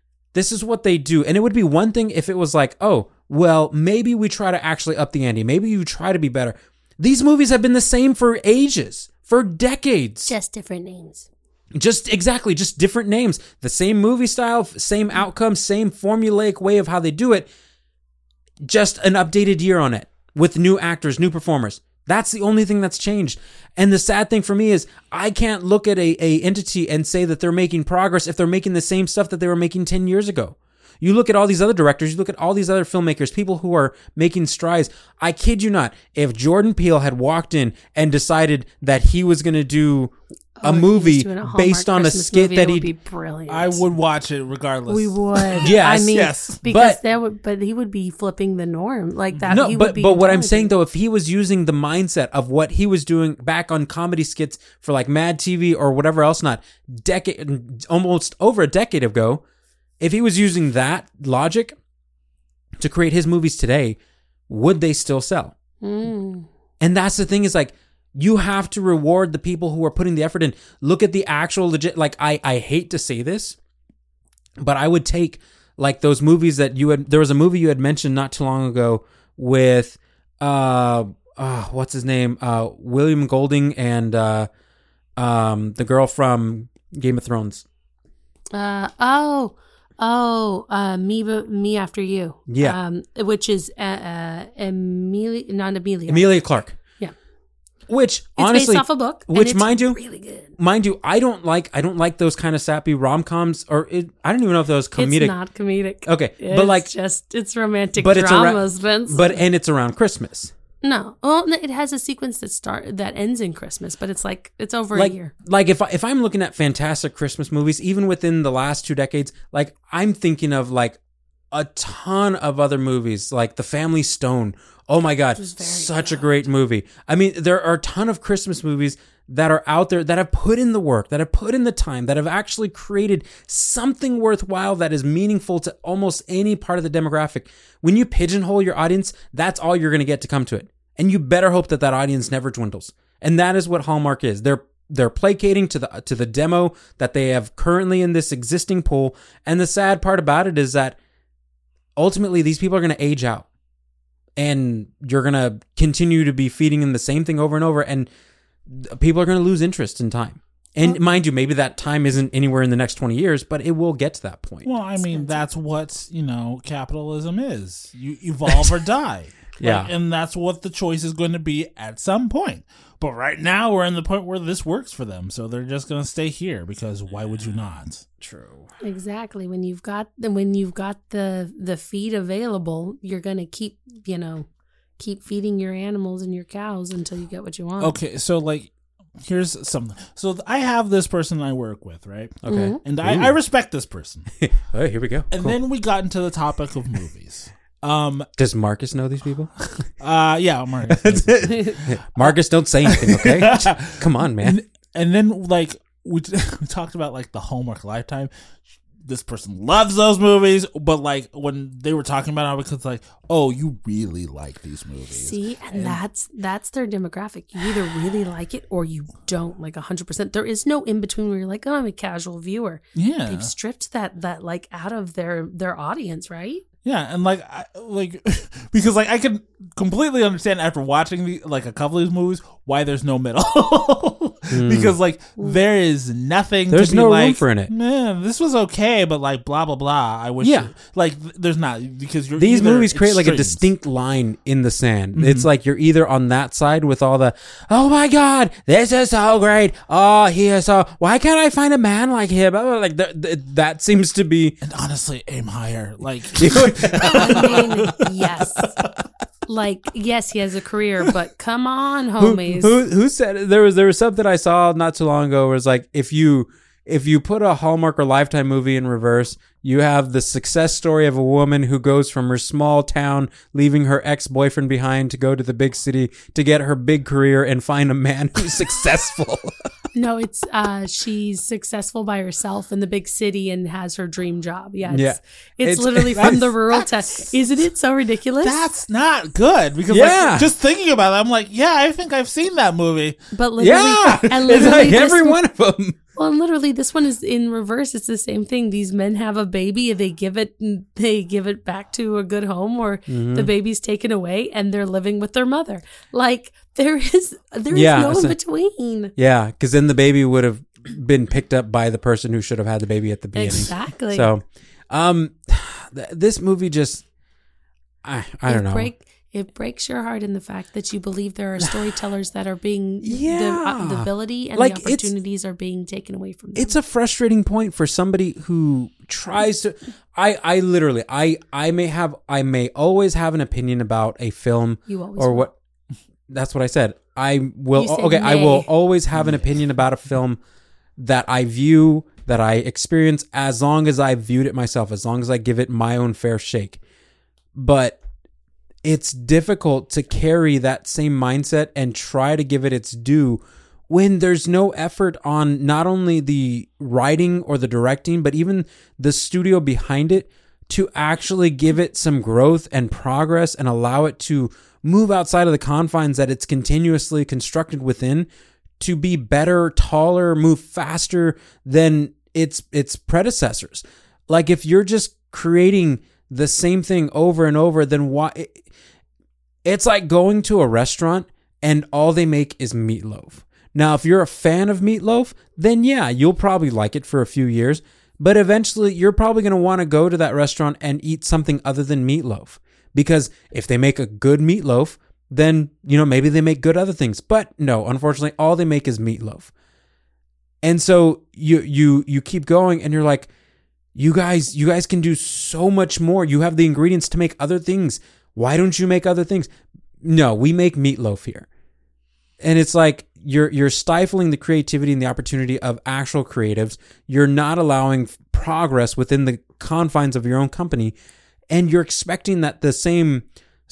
do. And it would be one thing if it was like, oh, well, maybe we try to actually up the ante. Maybe you try to be better. These movies have been the same for ages, for decades. Just different names. Just different names. The same movie style, same outcome, same formulaic way of how they do it. Just an updated year on it with new actors, new performers. That's the only thing that's changed. And the sad thing for me is I can't look at a entity and say that they're making progress if they're making the same stuff that they were making 10 years ago. You look at all these other directors, you look at all these other filmmakers, people who are making strides. I kid you not, if Jordan Peele had walked in and decided that he was going to do a movie based on Christmas a skit movie, that would be brilliant. I would watch it regardless. We would. Yes. Yes. Because but he would be flipping the norm like that. No, he but would be what I'm intelligent. saying though, if he was using the mindset of what he was doing back on comedy skits for like Mad TV or whatever else, almost over a decade ago, if he was using that logic to create his movies today, would they still sell? And that's the thing is like, you have to reward the people who are putting the effort in. Look at the actual legit, like I hate to say this, but I would take like those movies that there was a movie you had mentioned not too long ago with, what's his name? William Golding and, the girl from Game of Thrones. Me After You. Yeah. Which is Emilia Clarke. Yeah. Which It's honestly, based off a book. which and it's mind you, really good. I don't like those kind of sappy rom-coms, or I don't even know if those comedic. It's not comedic. Okay, it's but like it's romantic but drama, it's Spence. and it's around Christmas. No, well, it has a sequence that ends in Christmas, but it's like it's over Like a year. like if I'm looking at fantastic Christmas movies, even within the last 2 decades, like I'm thinking of like a ton of other movies, like The Family Stone. Oh my God, such a great movie. I mean, there are a ton of Christmas movies that are out there that have put in the work, that have put in the time, that have actually created something worthwhile that is meaningful to almost any part of the demographic. When you pigeonhole your audience, that's all you're going to get to come to it. And you better hope that audience never dwindles. And that is what Hallmark is. They're they're placating to the demo that they have currently in this existing pool. And the sad part about it is that ultimately these people are going to age out, and you're going to continue to be feeding them the same thing over and over, and people are going to lose interest in time. And mind you, maybe that time isn't anywhere in the next 20 years, but it will get to that point. Well, I mean, that's what, capitalism is. You evolve or die. Yeah. And that's what the choice is going to be at some point. But right now, we're in the point where this works for them. So they're just going to stay here, because why would you not? True. Exactly. When you've got the feed available, you're going to keep feeding your animals and your cows until you get what you want. Okay, so here's something. So I have this person I work with, right? Okay. Mm-hmm. And I respect this person. Oh, here we go. And then we got into the topic of movies. Does Marcus know these people? Yeah, Marcus. Marcus, don't say anything, okay? Come on, man. And then we talked about the Hallmark Lifetime. This person loves those movies, but when they were talking about it, because oh, you really like these movies. See, and that's their demographic. You either really like it or you don't, 100%. There is no in between where you're like, oh, I'm a casual viewer. Yeah, they've stripped that out of their audience, right? Yeah, and because I can completely understand after watching a couple of these movies why there's no middle. Because there is nothing. There's to be no room for in it. Man, this was okay, but blah blah blah. I wish. Yeah. There's not, because you're these movies create extremes. a distinct line in the sand. Mm-hmm. It's you're either on that side with all the, oh my god, this is so great. Oh, he is so. Why can't I find a man like him? That seems to be. And honestly, aim higher. I mean, yes. Yes, he has a career, but come on, homies. Who said there was something I saw not too long ago where it's if you put a Hallmark or Lifetime movie in reverse, you have the success story of a woman who goes from her small town, leaving her ex-boyfriend behind to go to the big city to get her big career and find a man who's successful. No, it's she's successful by herself in the big city and has her dream job. Yeah, it's literally from the rural town. Isn't it so ridiculous? That's not good, because just thinking about it, I'm I think I've seen that movie. But literally, and literally it's every one of them. Well, and literally, this one is in reverse. It's the same thing. These men have a baby, and they give it back to a good home, or the baby's taken away, and they're living with their mother. There is no in between. Yeah, because then the baby would have been picked up by the person who should have had the baby at the beginning. Exactly. So, this movie just, I don't know. It breaks your heart in the fact that you believe there are storytellers that are being the ability and the opportunities are being taken away from them. It's a frustrating point for somebody who tries to. I literally may always have an opinion about a film. You always or will. what? That's what I said. I will. Okay, I will always have an opinion about a film that I view, that I experience, as long as I viewed it myself, as long as I give it my own fair shake. But it's difficult to carry that same mindset and try to give it its due when there's no effort on not only the writing or the directing, but even the studio behind it to actually give it some growth and progress and allow it to move outside of the confines that it's continuously constructed within to be better, taller, move faster than its predecessors. If you're just creating the same thing over and over, then why? It's like going to a restaurant and all they make is meatloaf. Now, if you're a fan of meatloaf, then yeah, you'll probably like it for a few years, but eventually you're probably going to want to go to that restaurant and eat something other than meatloaf. Because if they make a good meatloaf, then, maybe they make good other things. But no, unfortunately, all they make is meatloaf. And so you keep going and you're like, you guys can do so much more. You have the ingredients to make other things. Why don't you make other things? No, we make meatloaf here. And it's like you're stifling the creativity and the opportunity of actual creatives. You're not allowing progress within the confines of your own company. And you're expecting that the same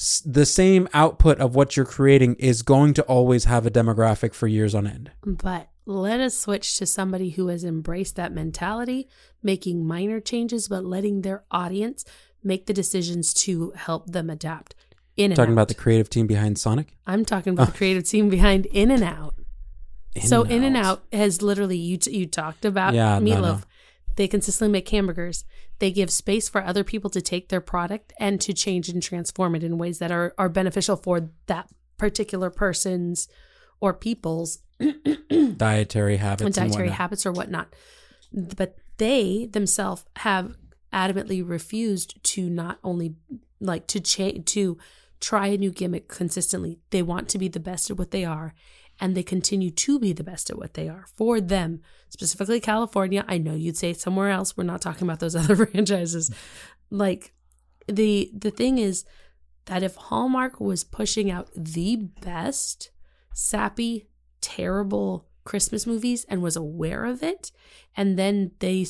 output of what you're creating is going to always have a demographic for years on end. But let us switch to somebody who has embraced that mentality, making minor changes, but letting their audience make the decisions to help them adapt. Talking about the creative team behind Sonic? I'm talking about the creative team behind In-N-Out. So In-N-Out has literally, you talked about meatloaf. No. They consistently make hamburgers. They give space for other people to take their product and to change and transform it in ways that are beneficial for that particular person's or people's dietary habits or whatnot. But they themselves have adamantly refused to not only like to try a new gimmick consistently. They want to be the best at what they are, and they continue to be the best at what they are. For them, specifically California, I know you'd say somewhere else. We're not talking about those other franchises. Like the thing is that if Hallmark was pushing out the best sappy, terrible Christmas movies and was aware of it, and then they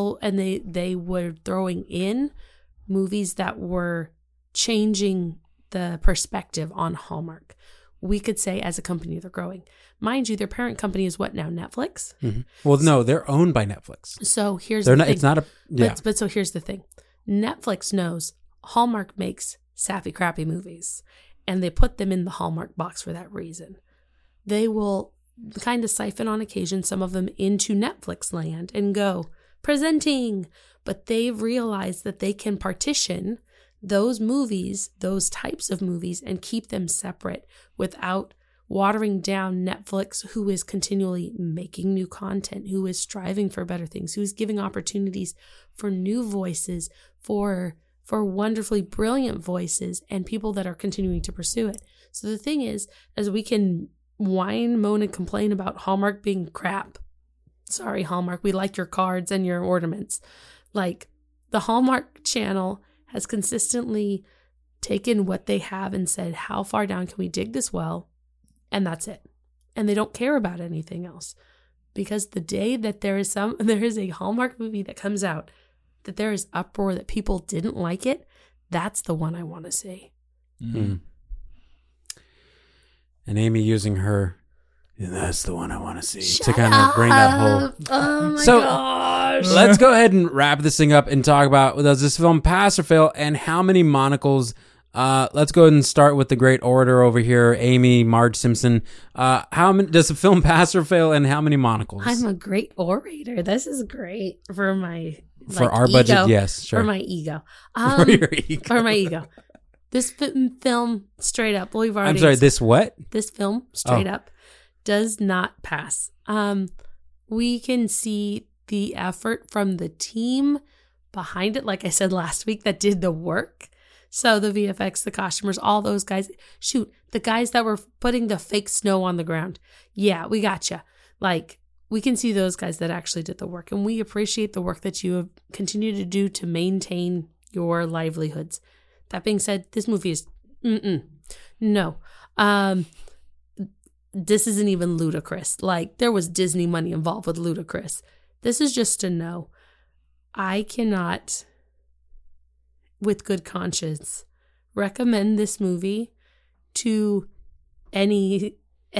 were throwing in movies that were changing the perspective on Hallmark, we could say as a company they're growing. Mind you, their parent company is what now? Netflix? Mm-hmm. Well, no, they're owned by Netflix. So here's the thing. It's not a... Yeah. But so here's the thing. Netflix knows Hallmark makes sappy, crappy movies, and they put them in the Hallmark box for that reason. They will kind of siphon on occasion some of them into Netflix land and go, presenting. But they've realized that they can partition those movies, those types of movies, and keep them separate without watering down Netflix, who is continually making new content, who is striving for better things, who is giving opportunities for new voices, for wonderfully brilliant voices, and people that are continuing to pursue it. So the thing is, as we can whine, moan, and complain about Hallmark being crap. Sorry, Hallmark, we like your cards and your ornaments. Like, the Hallmark channel has consistently taken what they have and said, how far down can we dig this well? And that's it. And they don't care about anything else. Because the day that there is a Hallmark movie that comes out, that there is uproar, that people didn't like it, that's the one I want to see. Mm-hmm. And Amy using her, that's the one I want to see, to kind of bring that whole... Oh my gosh. Let's go ahead and wrap this thing up and talk about, does this film pass or fail, and how many monocles? Let's go ahead and start with the great orator over here, Amy Marge Simpson. How many does the film pass or fail, and how many monocles? I'm a great orator. This is great for my our ego. Budget. Yes, sure. For my ego. For your ego. For my ego. This film, straight up, we've already... I'm sorry, this what? This film, straight up, does not pass. We can see the effort from the team behind it, like I said last week, that did the work. So the VFX, the costumers, all those guys. Shoot, the guys that were putting the fake snow on the ground. Yeah, we gotcha. Like, we can see those guys that actually did the work. And we appreciate the work that you have continued to do to maintain your livelihoods. That being said, this movie is, no. This isn't even Ludacris. Like, there was Disney money involved with Ludacris. This is just a no. I cannot, with good conscience, recommend this movie to anyone,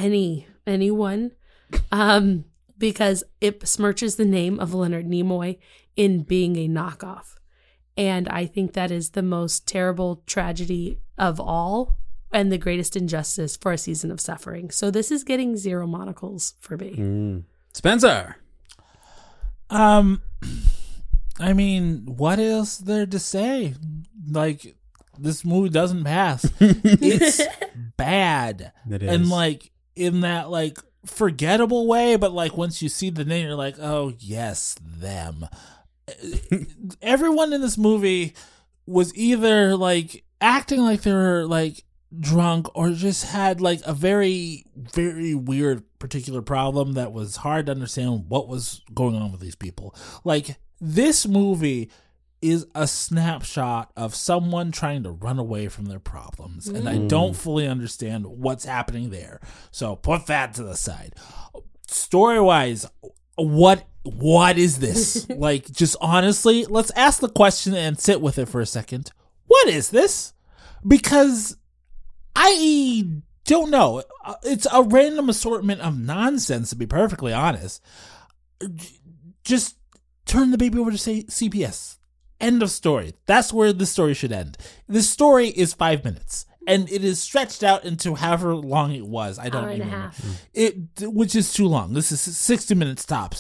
because it besmirches the name of Leonard Nimoy in being a knockoff. And I think that is the most terrible tragedy of all and the greatest injustice for a season of suffering. So this is getting 0 monocles for me. Spencer. I mean, what else there to say? Like, this movie doesn't pass. It's bad. It is. And like, in that like forgettable way, but like once you see the name, you're like, oh yes, them. Everyone in this movie was either like acting like they were like drunk or just had like a very, very weird particular problem that was hard to understand what was going on with these people. Like, this movie is a snapshot of someone trying to run away from their problems, and I don't fully understand what's happening there. So put that to the side. Story-wise, what is this? Like, just honestly, let's ask the question and sit with it for a second. What is this? Because I don't know. It's a random assortment of nonsense, to be perfectly honest. Just turn the baby over to CPS. End of story. That's where the story should end. This story is 5 minutes. and it is stretched out into however long it was. I don't even know. Which is too long. This is 60 minutes tops.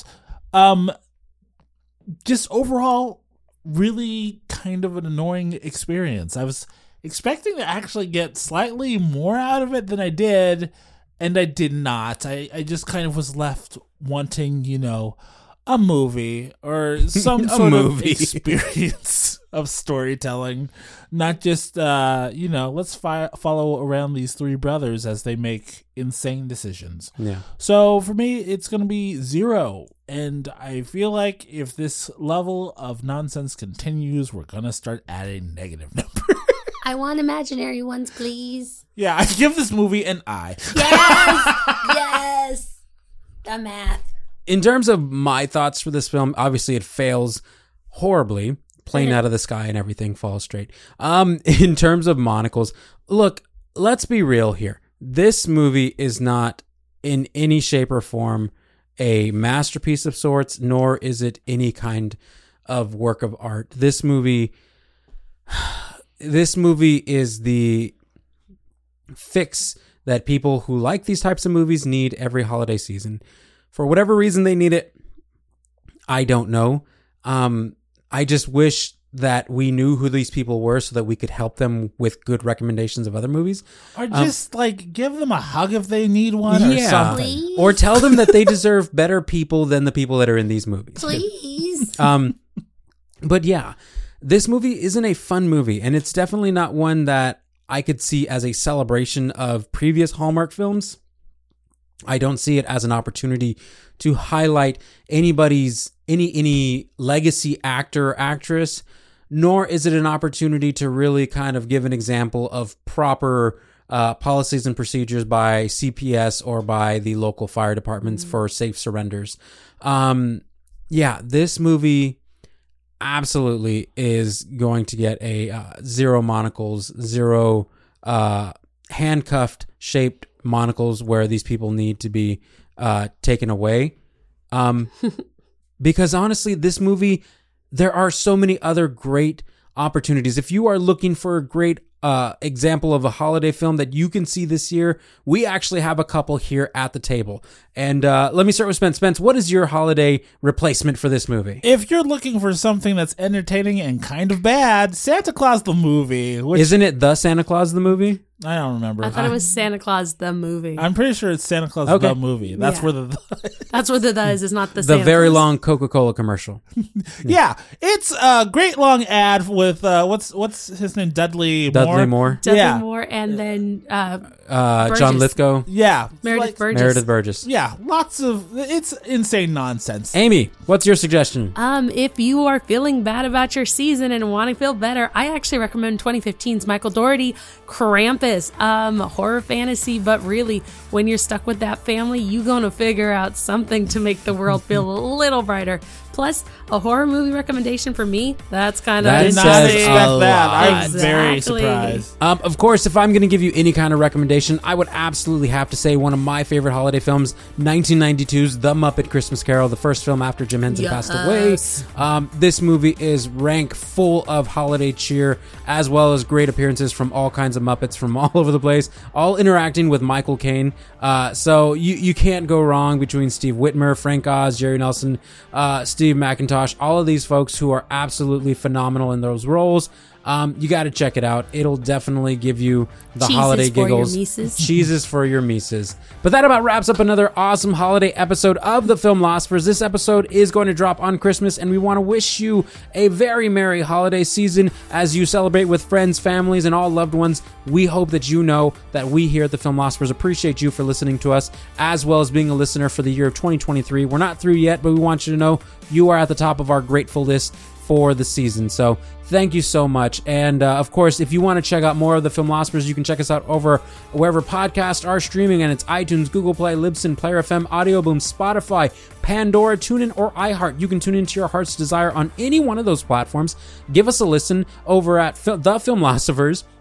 Just overall, really kind of an annoying experience. I was expecting to actually get slightly more out of it than I did, and I did not. I just kind of was left wanting, a movie or some sort of experience of storytelling, not just let's follow around these three brothers as they make insane decisions. Yeah. So for me, it's going to be 0, and I feel like if this level of nonsense continues, we're going to start adding negative numbers. I want imaginary ones, please. Yeah, I give this movie an I. Yes. The math. In terms of my thoughts for this film, obviously it fails horribly. Plane out of the sky and everything falls straight. In terms of monocles, look, let's be real here. This movie is not in any shape or form a masterpiece of sorts, nor is it any kind of work of art. This movie is the fix that people who like these types of movies need every holiday season. For whatever reason they need it, I don't know. I just wish that we knew who these people were so that we could help them with good recommendations of other movies. Or just give them a hug if they need one or something. Please. Or tell them that they deserve better people than the people that are in these movies. Please. But yeah, this movie isn't a fun movie, and it's definitely not one that I could see as a celebration of previous Hallmark films. I don't see it as an opportunity to highlight any legacy actor or actress, nor is it an opportunity to really kind of give an example of proper policies and procedures by CPS or by the local fire departments for safe surrenders. This movie absolutely is going to get a 0 monocles, 0 handcuffed shaped monocles where these people need to be taken away. Because honestly, this movie, there are so many other great opportunities. If you are looking for a great example of a holiday film that you can see this year, we actually have a couple here at the table. And let me start with Spence. Spence, what is your holiday replacement for this movie? If you're looking for something that's entertaining and kind of bad, Santa Claus the Movie. Isn't it The Santa Claus the Movie? I don't remember. I thought it was Santa Claus the Movie. I'm pretty sure it's Santa Claus the Movie. That's where that's what the is. It's not the Santa very Claus. Long Coca-Cola commercial. Yeah, it's a great long ad with what's his name? Dudley Moore. Dudley Moore, and then John Lithgow. Yeah, Meredith Burgess. Yeah, lots of it's insane nonsense. Amy, what's your suggestion? If you are feeling bad about your season and want to feel better, I actually recommend 2015's Michael Dougherty, Krampus. Horror fantasy, but really, when you're stuck with that family, you're gonna figure out something to make the world feel a little brighter. Plus, a horror movie recommendation for me, that's kind of... I did not expect that. I'm very surprised. Of course, if I'm going to give you any kind of recommendation, I would absolutely have to say one of my favorite holiday films, 1992's The Muppet Christmas Carol, the first film after Jim Henson passed away. This movie is rank full of holiday cheer, as well as great appearances from all kinds of Muppets from all over the place, all interacting with Michael Caine. So you can't go wrong between Steve Whitmer, Frank Oz, Jerry Nelson, Steve McIntosh, all of these folks who are absolutely phenomenal in those roles. You got to check it out. It'll definitely give you the Cheeses holiday giggles. For your Mises. Cheeses for your Mises. But that about wraps up another awesome holiday episode of The Filmlosophers. This episode is going to drop on Christmas, and we want to wish you a very merry holiday season as you celebrate with friends, families, and all loved ones. We hope that you know that we here at The Filmlosophers appreciate you for listening to us, as well as being a listener for the year of 2023. We're not through yet, but we want you to know you are at the top of our grateful list for the season. So thank you so much. And of course, if you want to check out more of the Filmlosophers, you can check us out over wherever podcasts are streaming, and it's iTunes, Google Play, Libsyn, Player FM, Audio Boom, Spotify, Pandora, TuneIn, or iHeart. You can tune into your heart's desire on any one of those platforms. Give us a listen over at The Filmlosophers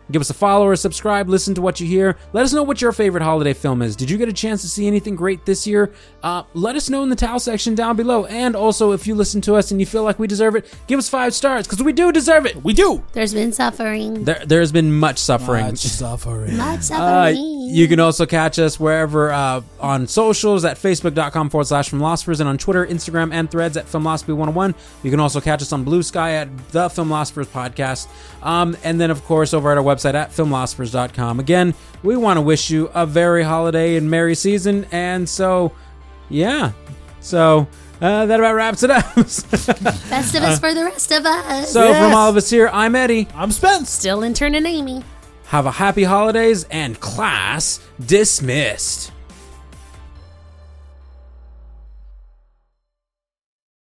Give us a follow or subscribe. Listen to what you hear. Let us know what your favorite holiday film is. Did you get a chance to see anything great this year? Let us know in the towel section down below. And also, if you listen to us and you feel like we deserve it, give us 5 stars, because we do deserve it. We do. There's been suffering. There's been much suffering. Much suffering. You can also catch us wherever on socials at facebook.com/filmlosophers, and on Twitter, Instagram, and Threads at Filmlosophy101. You can also catch us on Blue Sky at the Filmlosophers Podcast. And then, of course, over at our website at filmlosophers.com. Again, we want to wish you a very holiday and merry season. And so, yeah. So, that about wraps it up. Festivus for the rest of us. So, from all of us here, I'm Eddie. I'm Spence. Still intern and Amy. Have a happy holidays and class dismissed.